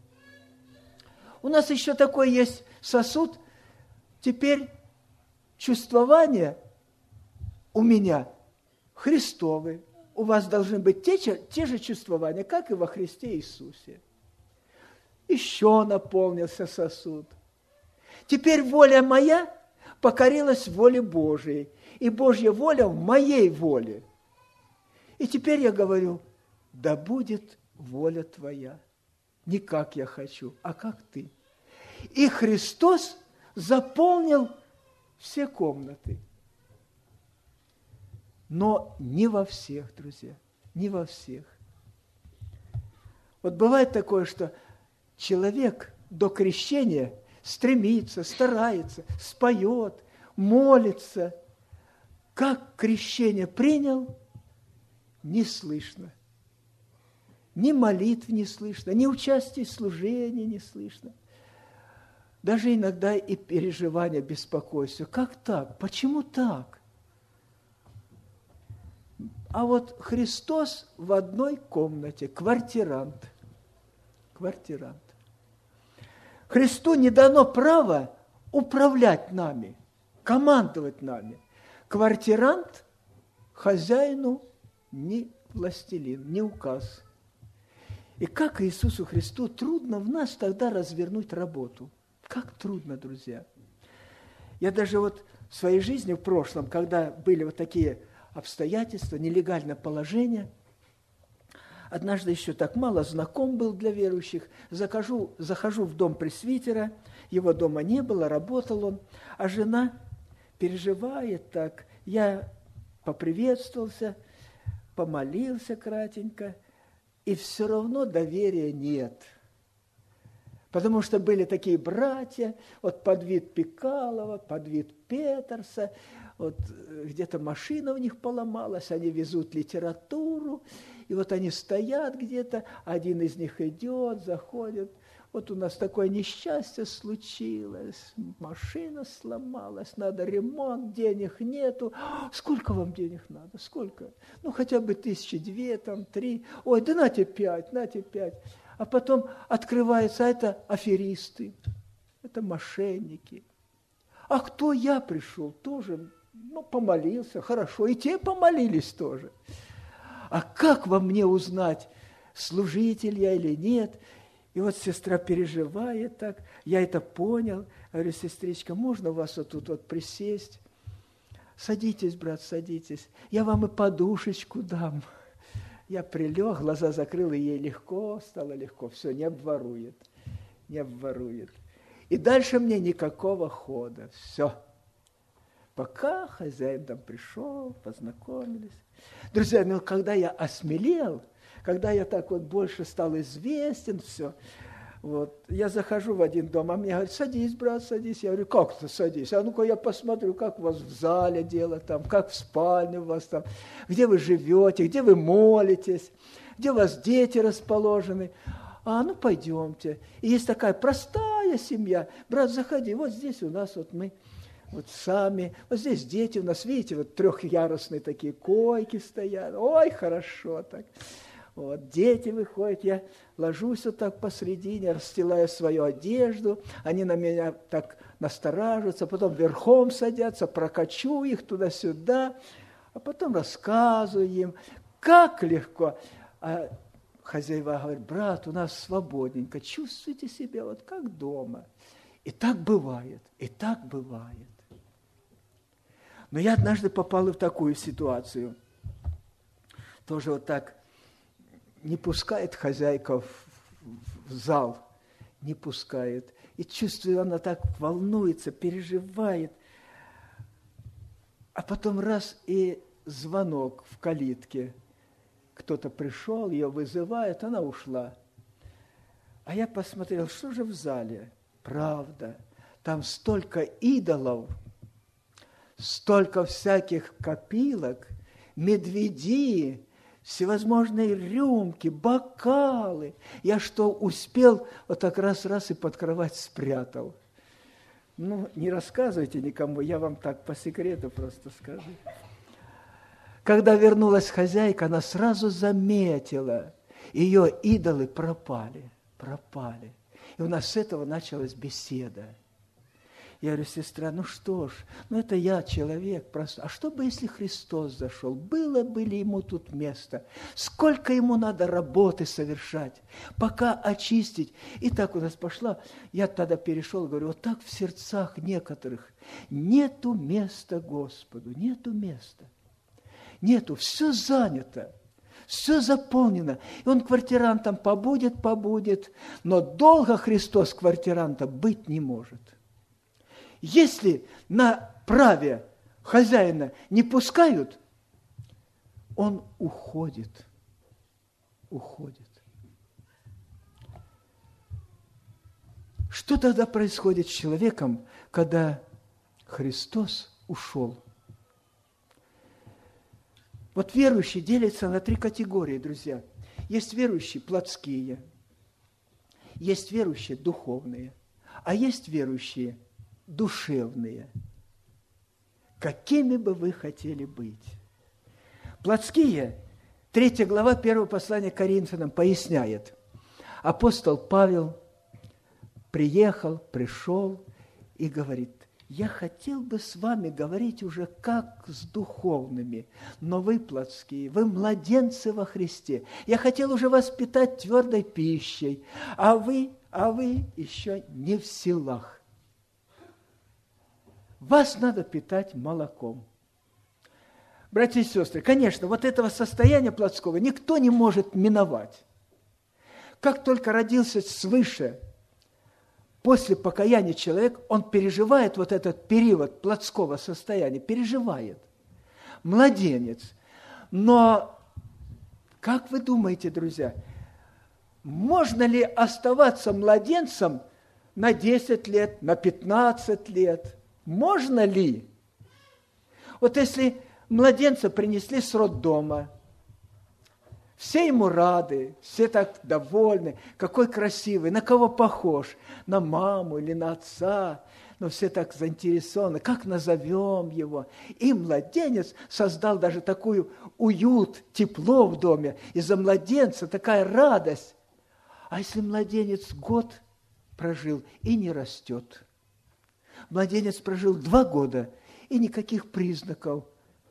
У нас еще такой есть сосуд. Теперь чувствования у меня Христовы. У вас должны быть те, те же чувствования, как и во Христе Иисусе. Еще наполнился сосуд. Теперь воля моя покорилась воле Божией, и Божья воля в моей воле. И теперь я говорю, да будет воля твоя. Не как я хочу, а как ты. И Христос заполнил все комнаты. Но не во всех, друзья, не во всех. Вот бывает такое, что человек до крещения стремится, старается, споет, молится. Как крещение принял, не слышно. Ни молитв не слышно, ни участия в служении не слышно. Даже иногда и переживания, беспокойства. Как так? Почему так? А вот Христос в одной комнате, квартирант. Квартирант. Христу не дано право управлять нами, командовать нами. Квартирант хозяину не властелин, не указ. И как Иисусу Христу трудно в нас тогда развернуть работу. Как трудно, друзья. Я даже вот в своей жизни в прошлом, когда были вот такие обстоятельства, нелегальное положение, однажды еще так мало знаком был для верующих, захожу, захожу в дом пресвитера, его дома не было, работал он, а жена переживает так. Я поприветствовался, помолился кратенько, и все равно доверия нет. Потому что были такие братья, вот под вид Пикалова, под вид Петерса, вот где-то машина у них поломалась, они везут литературу, и вот они стоят где-то, один из них идет, заходит. Вот у нас такое несчастье случилось, машина сломалась, надо ремонт, денег нету. Сколько вам денег надо? Сколько? Ну, хотя бы тысячи две, там, три. Ой, да нате пять, нате пять. А потом открывается, а это аферисты, это мошенники. А кто я пришел? Тоже, ну, помолился, хорошо, и те помолились тоже. А как вам мне узнать, служитель я или нет? И вот сестра переживает так, я это понял. Я говорю, сестричка, можно у вас вот тут вот присесть? Садитесь, брат, садитесь. Я вам и подушечку дам. Я прилег, глаза закрыл, и ей легко, стало легко. Все, не обворует, не обворует. И дальше мне никакого хода. Все. Пока хозяин там пришел, познакомились. Друзья, ну когда я осмелел, когда я так вот больше стал известен, все, вот, я захожу в один дом, а мне говорят, садись, брат, садись. Я говорю, как ты садись? А ну-ка я посмотрю, как у вас в зале дело там, как в спальне у вас там, где вы живете, где вы молитесь, где у вас дети расположены. А, ну пойдемте. И есть такая простая семья. Брат, заходи, вот здесь у нас вот мы вот сами, вот здесь дети у нас, видите, вот трехъярусные такие койки стоят. Ой, хорошо так. Вот, дети выходят, я ложусь вот так посредине, расстилаю свою одежду, они на меня так настораживаются, потом верхом садятся, прокачу их туда-сюда, а потом рассказываю им, как легко. А хозяева говорят, брат, у нас свободненько, чувствуйте себя вот как дома. И так бывает, и так бывает. Но я однажды попал в такую ситуацию, тоже вот так, не пускает хозяйка в, в зал, не пускает. И чувствую, она так волнуется, переживает. А потом раз и звонок в калитке. Кто-то пришел, ее вызывает, она ушла. А я посмотрел, что же в зале? Правда, там столько идолов, столько всяких копилок, медведи, всевозможные рюмки, бокалы. Я что, успел, вот так раз-раз и под кровать спрятал. Ну, не рассказывайте никому, я вам так по секрету просто скажу. Когда вернулась хозяйка, она сразу заметила, ее идолы пропали, пропали. И у нас с этого началась беседа. Я говорю, сестра, ну что ж, ну это я человек простой. А что бы, если Христос зашел? Было бы ли ему тут место? Сколько ему надо работы совершать, пока очистить? И так у нас пошла. Я тогда перешел, говорю, вот так в сердцах некоторых нету места Господу, нету места. Нету, все занято. Все заполнено. И он квартирантом побудет, побудет, но долго Христос квартирантом быть не может. Если на праве хозяина не пускают, он уходит. Уходит. Что тогда происходит с человеком, когда Христос ушел? Вот верующие делятся на три категории, друзья. Есть верующие плотские, есть верующие духовные, а есть верующие душевные. Какими бы вы хотели быть? Плотские, третья глава первого послания к Коринфянам поясняет. Апостол Павел приехал, пришел и говорит, я хотел бы с вами говорить уже как с духовными, но вы плотские, вы младенцы во Христе. Я хотел уже вас питать твердой пищей, а вы, а вы еще не в силах. Вас надо питать молоком. Братья и сестры, конечно, вот этого состояния плотского никто не может миновать. Как только родился свыше, после покаяния человек, он переживает вот этот период плотского состояния, переживает. Младенец. Но, как вы думаете, друзья, можно ли оставаться младенцем на десять лет, на пятнадцать лет? Можно ли? Вот если младенца принесли с роддома, все ему рады, все так довольны, какой красивый, на кого похож, на маму или на отца, но все так заинтересованы, как назовем его. И младенец создал даже такой уют, тепло в доме, из-за младенца такая радость. А если младенец год прожил и не растет? Младенец прожил два года и никаких признаков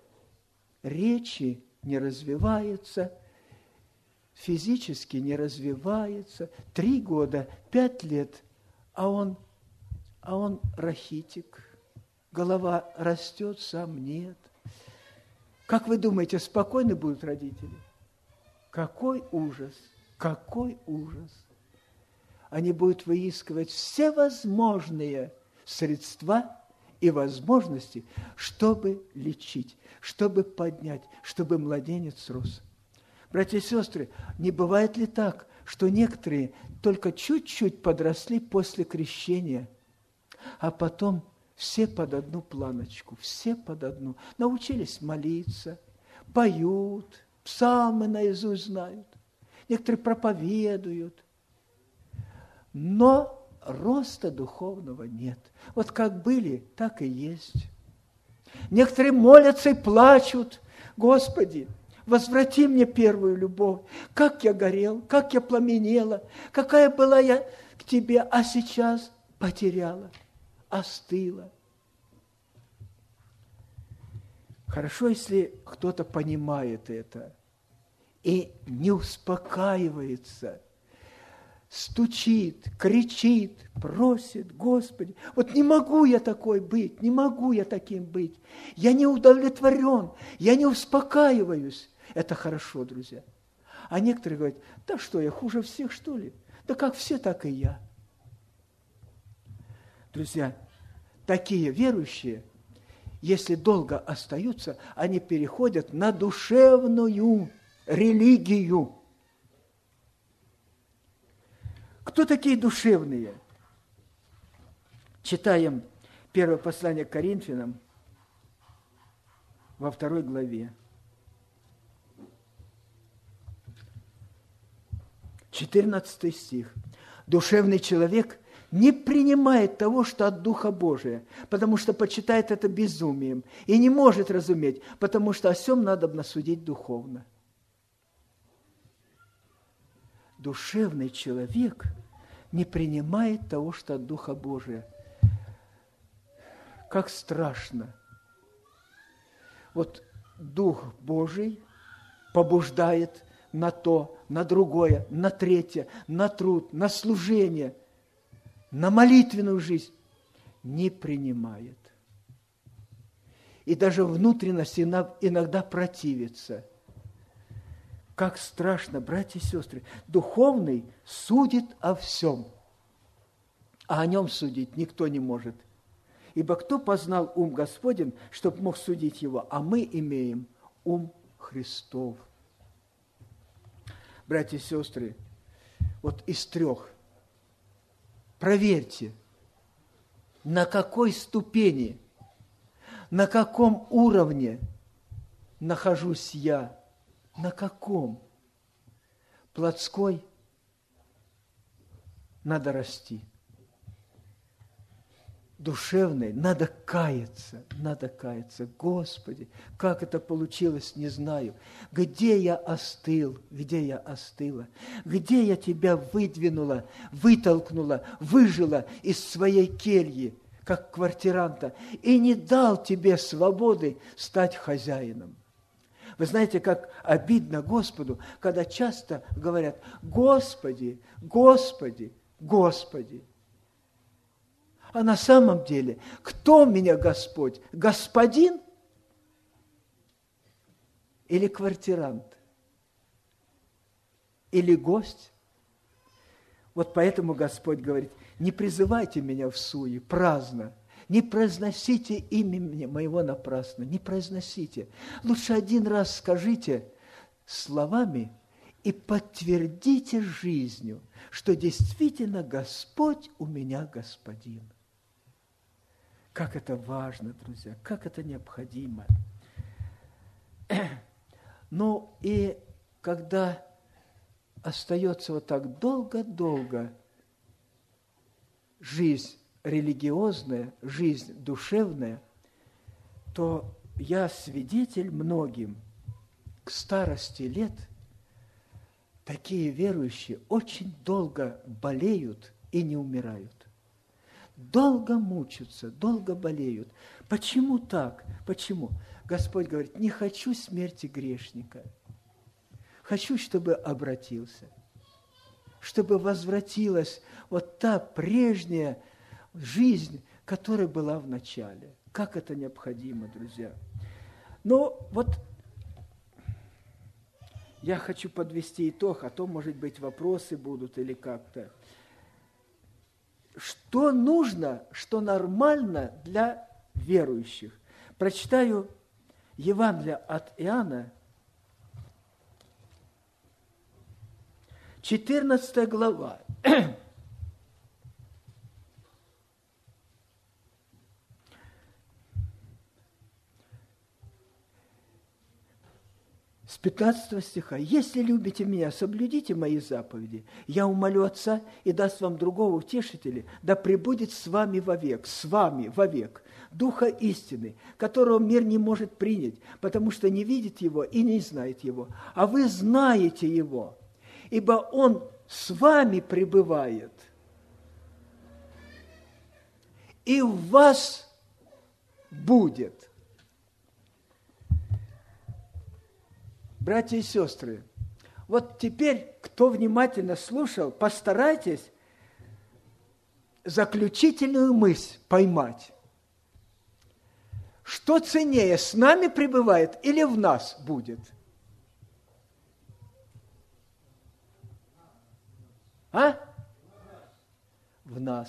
речи не развивается, физически не развивается, три года, пять лет, а он, а он рахитик, голова растет, сам нет. Как вы думаете, спокойны будут родители? Какой ужас, какой ужас! Они будут выискивать все возможные средства и возможности, чтобы лечить, чтобы поднять, чтобы младенец рос. Братья и сестры, не бывает ли так, что некоторые только чуть-чуть подросли после крещения, а потом все под одну планочку, все под одну, научились молиться, поют, псалмы наизусть знают, некоторые проповедуют, но роста духовного нет. Вот как были, так и есть. Некоторые молятся и плачут: Господи, возврати мне первую любовь. Как я горел, как я пламенела, какая была я к Тебе, а сейчас потеряла, остыла. Хорошо, если кто-то понимает это и не успокаивается, стучит, кричит, просит: Господи, вот не могу я такой быть, не могу я таким быть. Я не удовлетворен, я не успокаиваюсь. Это хорошо, друзья. А некоторые говорят: да что, я хуже всех, что ли? Да как все, так и я. Друзья, такие верующие, если долго остаются, они переходят на душевную религию. Кто такие душевные? Читаем первое послание к Коринфянам во второй главе. четырнадцатый стих. Душевный человек не принимает того, что от Духа Божия, потому что почитает это безумием и не может разуметь, потому что о сем надобно судить духовно. Душевный человек не принимает того, что от Духа Божия. Как страшно. Вот Дух Божий побуждает на то, на другое, на третье, на труд, на служение, на молитвенную жизнь. Не принимает. И даже внутренность иногда противится. Как страшно, братья и сестры. Духовный судит о всем, а о нем судить никто не может. Ибо кто познал ум Господень, чтоб мог судить его? А мы имеем ум Христов. Братья и сестры, вот из трех проверьте, на какой ступени, на каком уровне нахожусь я. На каком? Плотской? Надо расти. Душевной? Надо каяться. Надо каяться. Господи, как это получилось, не знаю. Где я остыл? Где я остыла? Где я Тебя выдвинула, вытолкнула, выжила из своей кельи, как квартиранта, и не дал Тебе свободы стать хозяином? Вы знаете, как обидно Господу, когда часто говорят: Господи, Господи, Господи. А на самом деле, кто меня Господь? Господин? или квартирант, или гость. Вот поэтому Господь говорит, не призывайте меня в суе, праздно, не произносите имя моего напрасно, не произносите. Лучше один раз скажите словами и подтвердите жизнью, что действительно Господь у меня Господин. Как это важно, друзья, как это необходимо. Ну и когда остается вот так долго-долго жизнь религиозная, жизнь душевная, то я свидетель многим к старости лет такие верующие очень долго болеют и не умирают. Долго мучаются, долго болеют. Почему так? Почему? Господь говорит, не хочу смерти грешника. Хочу, чтобы обратился, чтобы возвратилась вот та прежняя жизнь, которая была в начале. Как это необходимо, друзья. Но вот я хочу подвести итог, а то, может быть, вопросы будут или как-то. Что нужно, что нормально для верующих? Прочитаю Евангелие от Иоанна, четырнадцатая глава. С пятнадцатого стиха. «Если любите меня, соблюдите мои заповеди. Я умолю Отца и даст вам другого утешителя, да пребудет с вами вовек, с вами вовек, Духа истины, которого мир не может принять, потому что не видит его и не знает его. А вы знаете его, ибо он с вами пребывает, и в вас будет». Братья и сестры, вот теперь, кто внимательно слушал, постарайтесь заключительную мысль поймать. Что ценнее, с нами пребывает или в нас будет? А? В нас.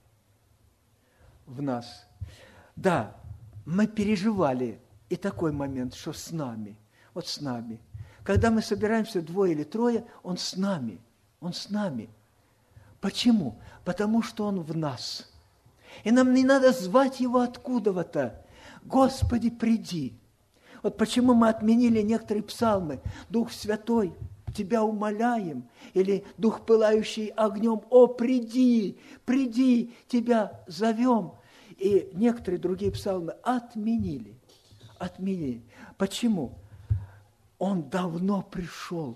В нас. Да, мы переживали и такой момент, что с нами. Вот с нами. Когда мы собираемся двое или трое, Он с нами. Он с нами. Почему? Потому что Он в нас. И нам не надо звать Его откуда-то. Господи, приди. Вот почему мы отменили некоторые псалмы. Дух Святой, Тебя умоляем. Или Дух, пылающий огнем, о, приди, приди, Тебя зовем. И некоторые другие псалмы отменили. Отменили. Почему? Он давно пришел.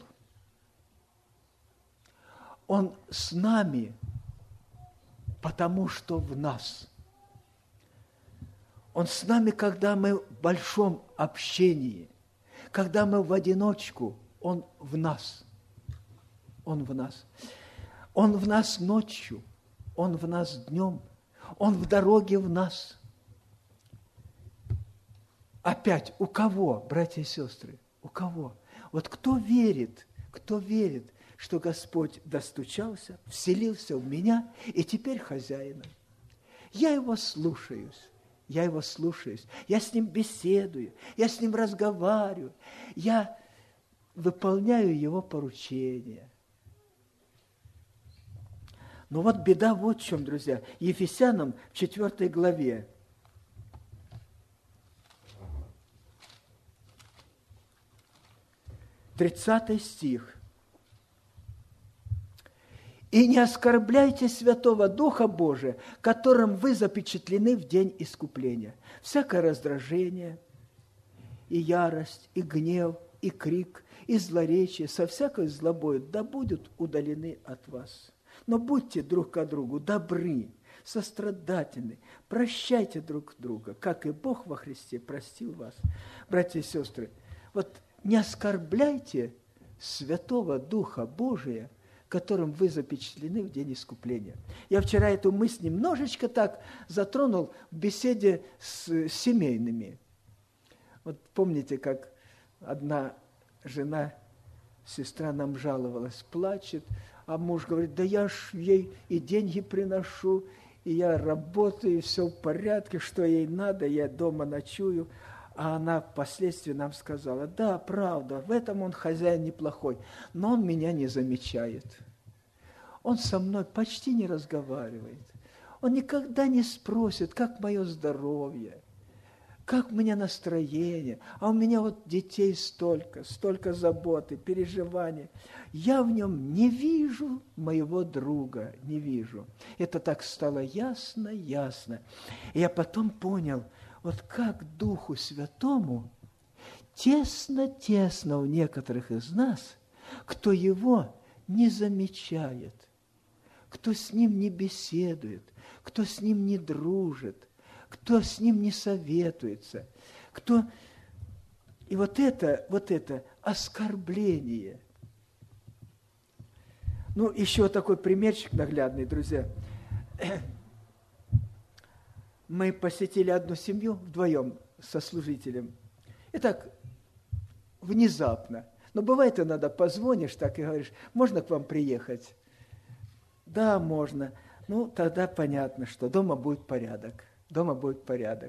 Он с нами, потому что в нас. Он с нами, когда мы в большом общении, когда мы в одиночку, Он в нас. Он в нас. Он в нас ночью, Он в нас днем, Он в дороге в нас. Опять, у кого, братья и сестры? У кого? Вот кто верит, кто верит, что Господь достучался, вселился в меня и теперь хозяином. Я Его слушаюсь, я Его слушаюсь, я с Ним беседую, я с Ним разговариваю, я выполняю Его поручения. Но вот беда вот в чем, друзья. Ефесянам в четвёртой главе. тридцатый стих. «И не оскорбляйте Святого Духа Божия, которым вы запечатлены в день искупления. Всякое раздражение, и ярость, и гнев, и крик, и злоречие, со всякой злобой, да будут удалены от вас. Но будьте друг к другу добры, сострадательны, прощайте друг друга, как и Бог во Христе простил вас». Братья и сестры, вот не оскорбляйте Святого Духа Божия, которым вы запечатлены в день искупления. Я вчера эту мысль немножечко так затронул в беседе с семейными. Вот помните, как одна жена, сестра нам жаловалась, плачет, а муж говорит, да я ж ей и деньги приношу, и я работаю, и все в порядке, что ей надо, я дома ночую. А она впоследствии нам сказала, да, правда, в этом он хозяин неплохой, но он меня не замечает. Он со мной почти не разговаривает. Он никогда не спросит, как мое здоровье, как у меня настроение. А у меня вот детей столько, столько заботы, переживаний. Я в нем не вижу моего друга, не вижу. Это так стало ясно, ясно. И я потом понял, вот как Духу Святому тесно-тесно у некоторых из нас, кто его не замечает, кто с ним не беседует, кто с ним не дружит, кто с ним не советуется, кто... И вот это, вот это оскорбление. Ну, еще такой примерчик наглядный, друзья. Мы посетили одну семью вдвоем со служителем. И так внезапно. Но бывает иногда позвонишь так и говоришь, можно к вам приехать? Да, можно. Ну, тогда понятно, что дома будет порядок. Дома будет порядок.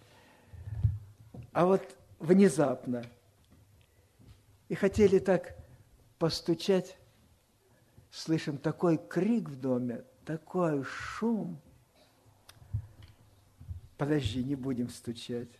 А вот внезапно. И хотели так постучать. Слышим такой крик в доме, такой шум. Подожди, не будем стучать.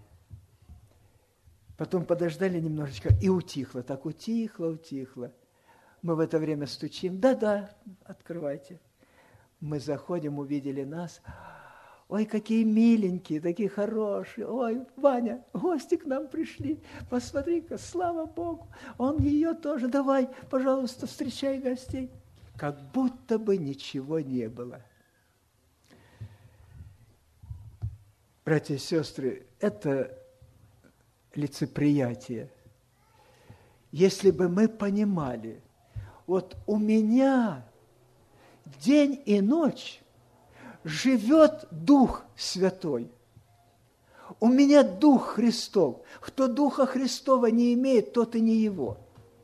Потом подождали немножечко, и утихло. Так утихло, утихло. Мы в это время стучим. Да-да, открывайте. Мы заходим, увидели нас. Ой, какие миленькие, такие хорошие. Ой, Ваня, гости к нам пришли. Посмотри-ка, слава Богу. Он ее тоже. Давай, пожалуйста, встречай гостей. Как будто бы ничего не было. Братья и сестры, это лицеприятие. Если бы мы понимали, вот у меня день и ночь живет Дух Святой. У меня Дух Христов. Кто Духа Христова не имеет, тот и не Его.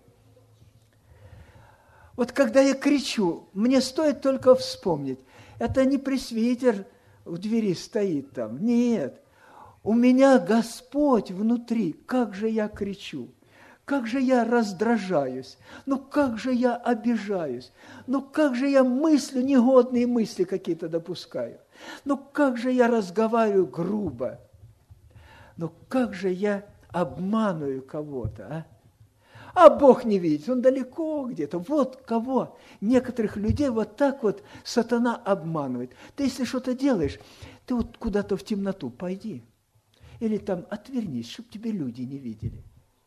Вот когда я кричу, мне стоит только вспомнить, это не пресвитер в двери стоит там. Нет, у меня Господь внутри. Как же я кричу, как же я раздражаюсь, ну как же я обижаюсь, ну как же я мыслю, негодные мысли какие-то допускаю, ну как же я разговариваю грубо, ну как же я обманываю кого-то, а? А Бог не видит, Он далеко где-то. Вот кого. Некоторых людей вот так вот сатана обманывает. Ты если что-то делаешь, ты вот куда-то в темноту пойди. Или там отвернись, чтобы тебе люди не видели.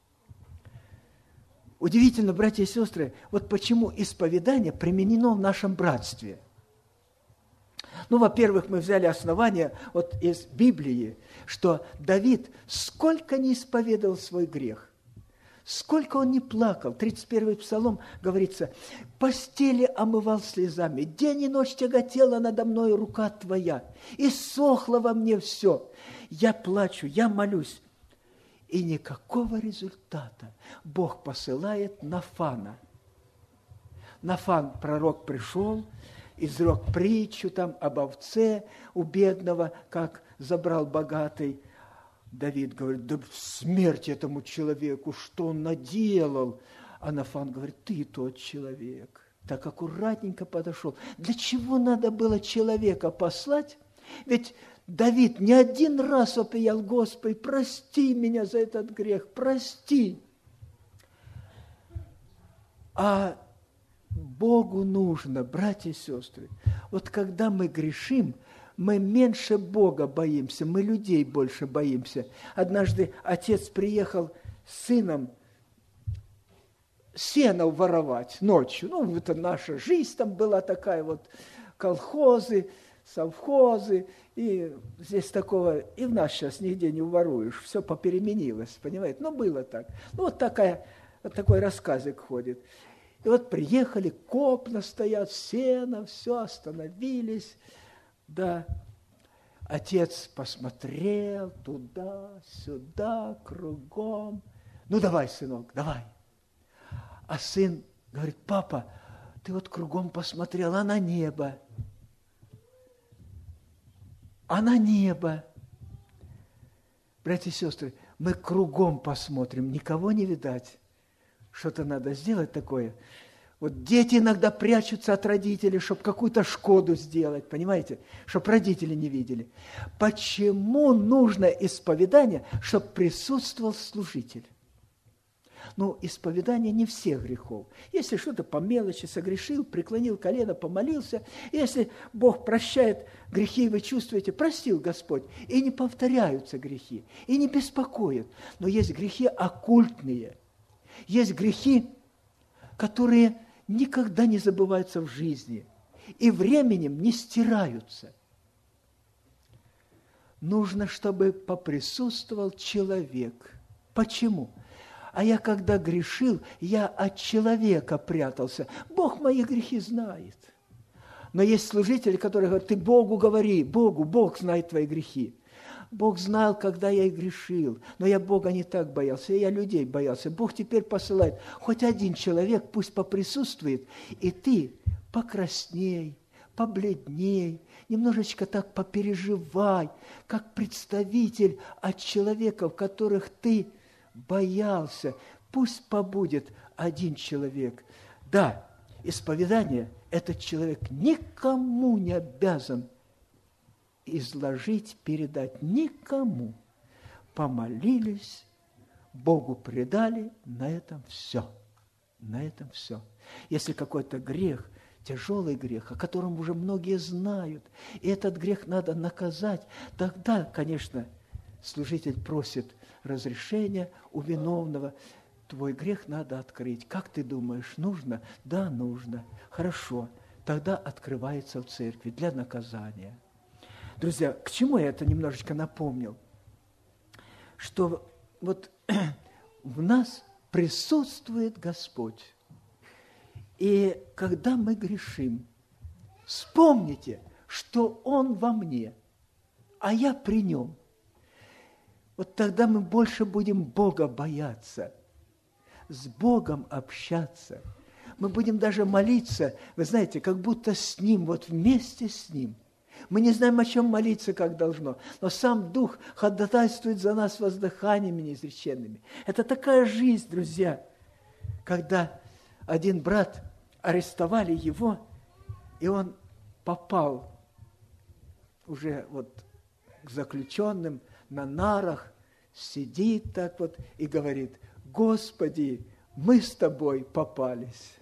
Удивительно, братья и сестры, вот почему исповедание применено в нашем братстве. Ну, во-первых, мы взяли основание вот из Библии, что Давид сколько не исповедовал свой грех. Сколько он не плакал. тридцать первый псалом говорится, «Постели омывал слезами, день и ночь тяготела надо мной рука твоя, и сохло во мне все. Я плачу, я молюсь». И никакого результата. Бог посылает Нафана. Нафан, пророк, пришел, изрек притчу там об овце у бедного, как забрал богатый. Давид говорит, да смерть этому человеку, что он наделал. А Нафан говорит, ты тот человек. Так аккуратненько подошел. Для чего надо было человека послать? Ведь Давид не один раз вопиял, Господи, прости меня за этот грех, прости. А Богу нужно, братья и сестры, вот когда мы грешим, мы меньше Бога боимся, мы людей больше боимся. Однажды отец приехал с сыном сено воровать ночью. Ну, это наша жизнь там была такая вот, колхозы, совхозы, и здесь такого, и в нас сейчас нигде не уворуешь, все попеременилось, понимаете? Ну, было так. Ну, вот, такая, вот такой рассказик ходит. И вот приехали, копна стоят, сено, все, остановились. Да, отец посмотрел туда, сюда, кругом. Ну, давай, сынок, давай. А сын говорит, папа, ты вот кругом посмотрел, а на небо? А на небо? Братья и сестры, мы кругом посмотрим, никого не видать. Что-то надо сделать такое. Вот дети иногда прячутся от родителей, чтобы какую-то шкоду сделать, понимаете? Чтобы родители не видели. Почему нужно исповедание, чтобы присутствовал служитель? Ну, исповедание не всех грехов. Если что-то по мелочи согрешил, преклонил колено, помолился, если Бог прощает грехи, вы чувствуете, простил Господь, и не повторяются грехи, и не беспокоят. Но есть грехи оккультные, есть грехи, которые никогда не забываются в жизни и временем не стираются. Нужно, чтобы поприсутствовал человек. Почему? А я, когда грешил, я от человека прятался. Бог мои грехи знает. Но есть служители, которые говорят, ты Богу говори, Богу, Бог знает твои грехи. Бог знал, когда я и грешил, но я Бога не так боялся, я людей боялся. Бог теперь посылает, хоть один человек пусть поприсутствует, и ты покрасней, побледней, немножечко так попереживай, как представитель от человеков, которых ты боялся. Пусть побудет один человек. Да, исповедание этот человек никому не обязан изложить, передать никому. Помолились, Богу предали, на этом все. На этом все. Если какой-то грех, тяжелый грех, о котором уже многие знают, и этот грех надо наказать, тогда, конечно, служитель просит разрешения у виновного. Твой грех надо открыть. Как ты думаешь, нужно? Да, нужно. Хорошо. Тогда открывается в церкви для наказания. Друзья, к чему я это немножечко напомнил? Что вот в нас присутствует Господь. И когда мы грешим, вспомните, что Он во мне, а я при Нем. Вот тогда мы больше будем Бога бояться, с Богом общаться. Мы будем даже молиться, вы знаете, как будто с Ним, вот вместе с Ним. Мы не знаем, о чем молиться, как должно, но сам Дух ходатайствует за нас воздыханиями неизреченными. Это такая жизнь, друзья, когда один брат, арестовали его, и он попал уже вот к заключенным на нарах, сидит так вот и говорит, Господи, мы с Тобой попались.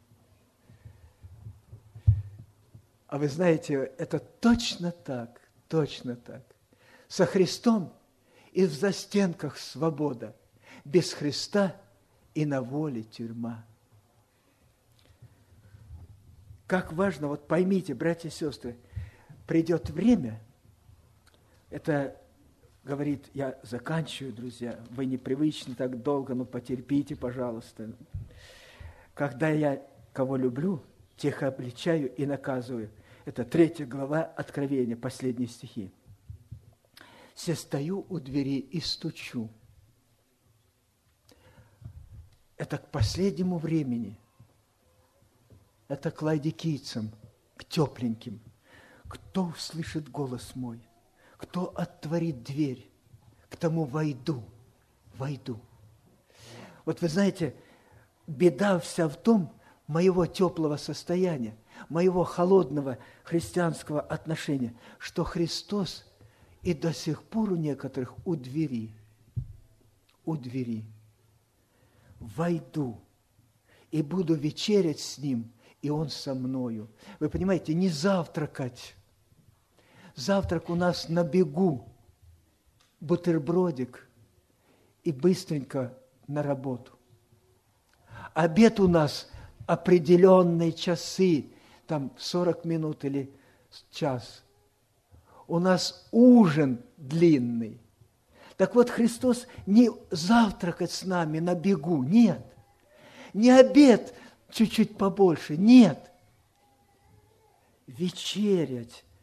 А вы знаете, это точно так, точно так. Со Христом и в застенках свобода, без Христа и на воле тюрьма. Как важно, вот поймите, братья и сестры, придет время, это говорит, я заканчиваю, друзья, вы непривычны так долго, но потерпите, пожалуйста. Когда я кого люблю, тех обличаю и наказываю. Это третья глава Откровения, последние стихи. «Се стою у двери и стучу». Это к последнему времени. Это к ладикийцам, к тепленьким. Кто услышит голос мой? Кто отворит дверь? К тому войду, войду. Вот вы знаете, беда вся в том, моего теплого состояния, моего холодного христианского отношения, что Христос и до сих пор у некоторых у двери, у двери. Войду и буду вечерять с Ним, и Он со мною. Вы понимаете, не завтракать. Завтрак у нас на бегу, бутербродик и быстренько на работу. Обед у нас определенные часы, там сорок минут или час. У нас ужин длинный. Так вот, Христос не завтракать с нами на бегу, нет. Не обед чуть-чуть побольше, нет. Вечерять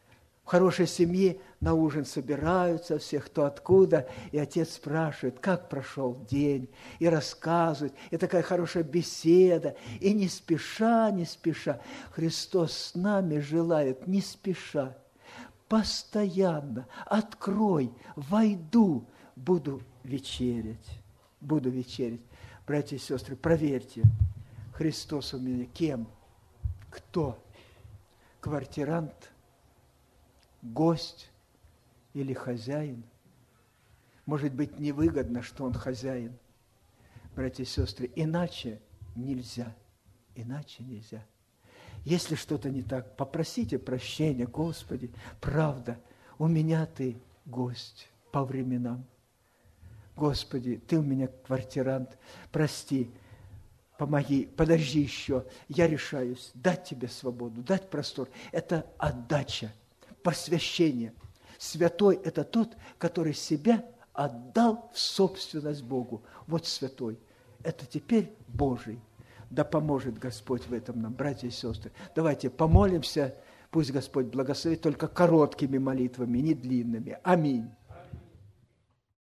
В хорошей семье на ужин собираются все, кто откуда, и отец спрашивает, как прошел день, и рассказывает, и такая хорошая беседа, и не спеша, не спеша. Христос с нами желает не спеша, постоянно. Открой, войду, буду вечерять, буду вечерять. Братья и сестры, проверьте, Христос у меня кем? Кто? Квартирант? Гость или хозяин? Может быть, невыгодно, что он хозяин. Братья и сестры, иначе нельзя. Иначе нельзя. Если что-то не так, попросите прощения, Господи, правда, у меня ты гость по временам. Господи, ты у меня квартирант, прости, помоги, подожди еще, я решаюсь дать тебе свободу, дать простор. Это отдача. Посвящение. Святой – это тот, который себя отдал в собственность Богу. Вот святой. Это теперь Божий. Да поможет Господь в этом нам, братья и сестры. Давайте помолимся, пусть Господь благословит только короткими молитвами, не длинными. Аминь.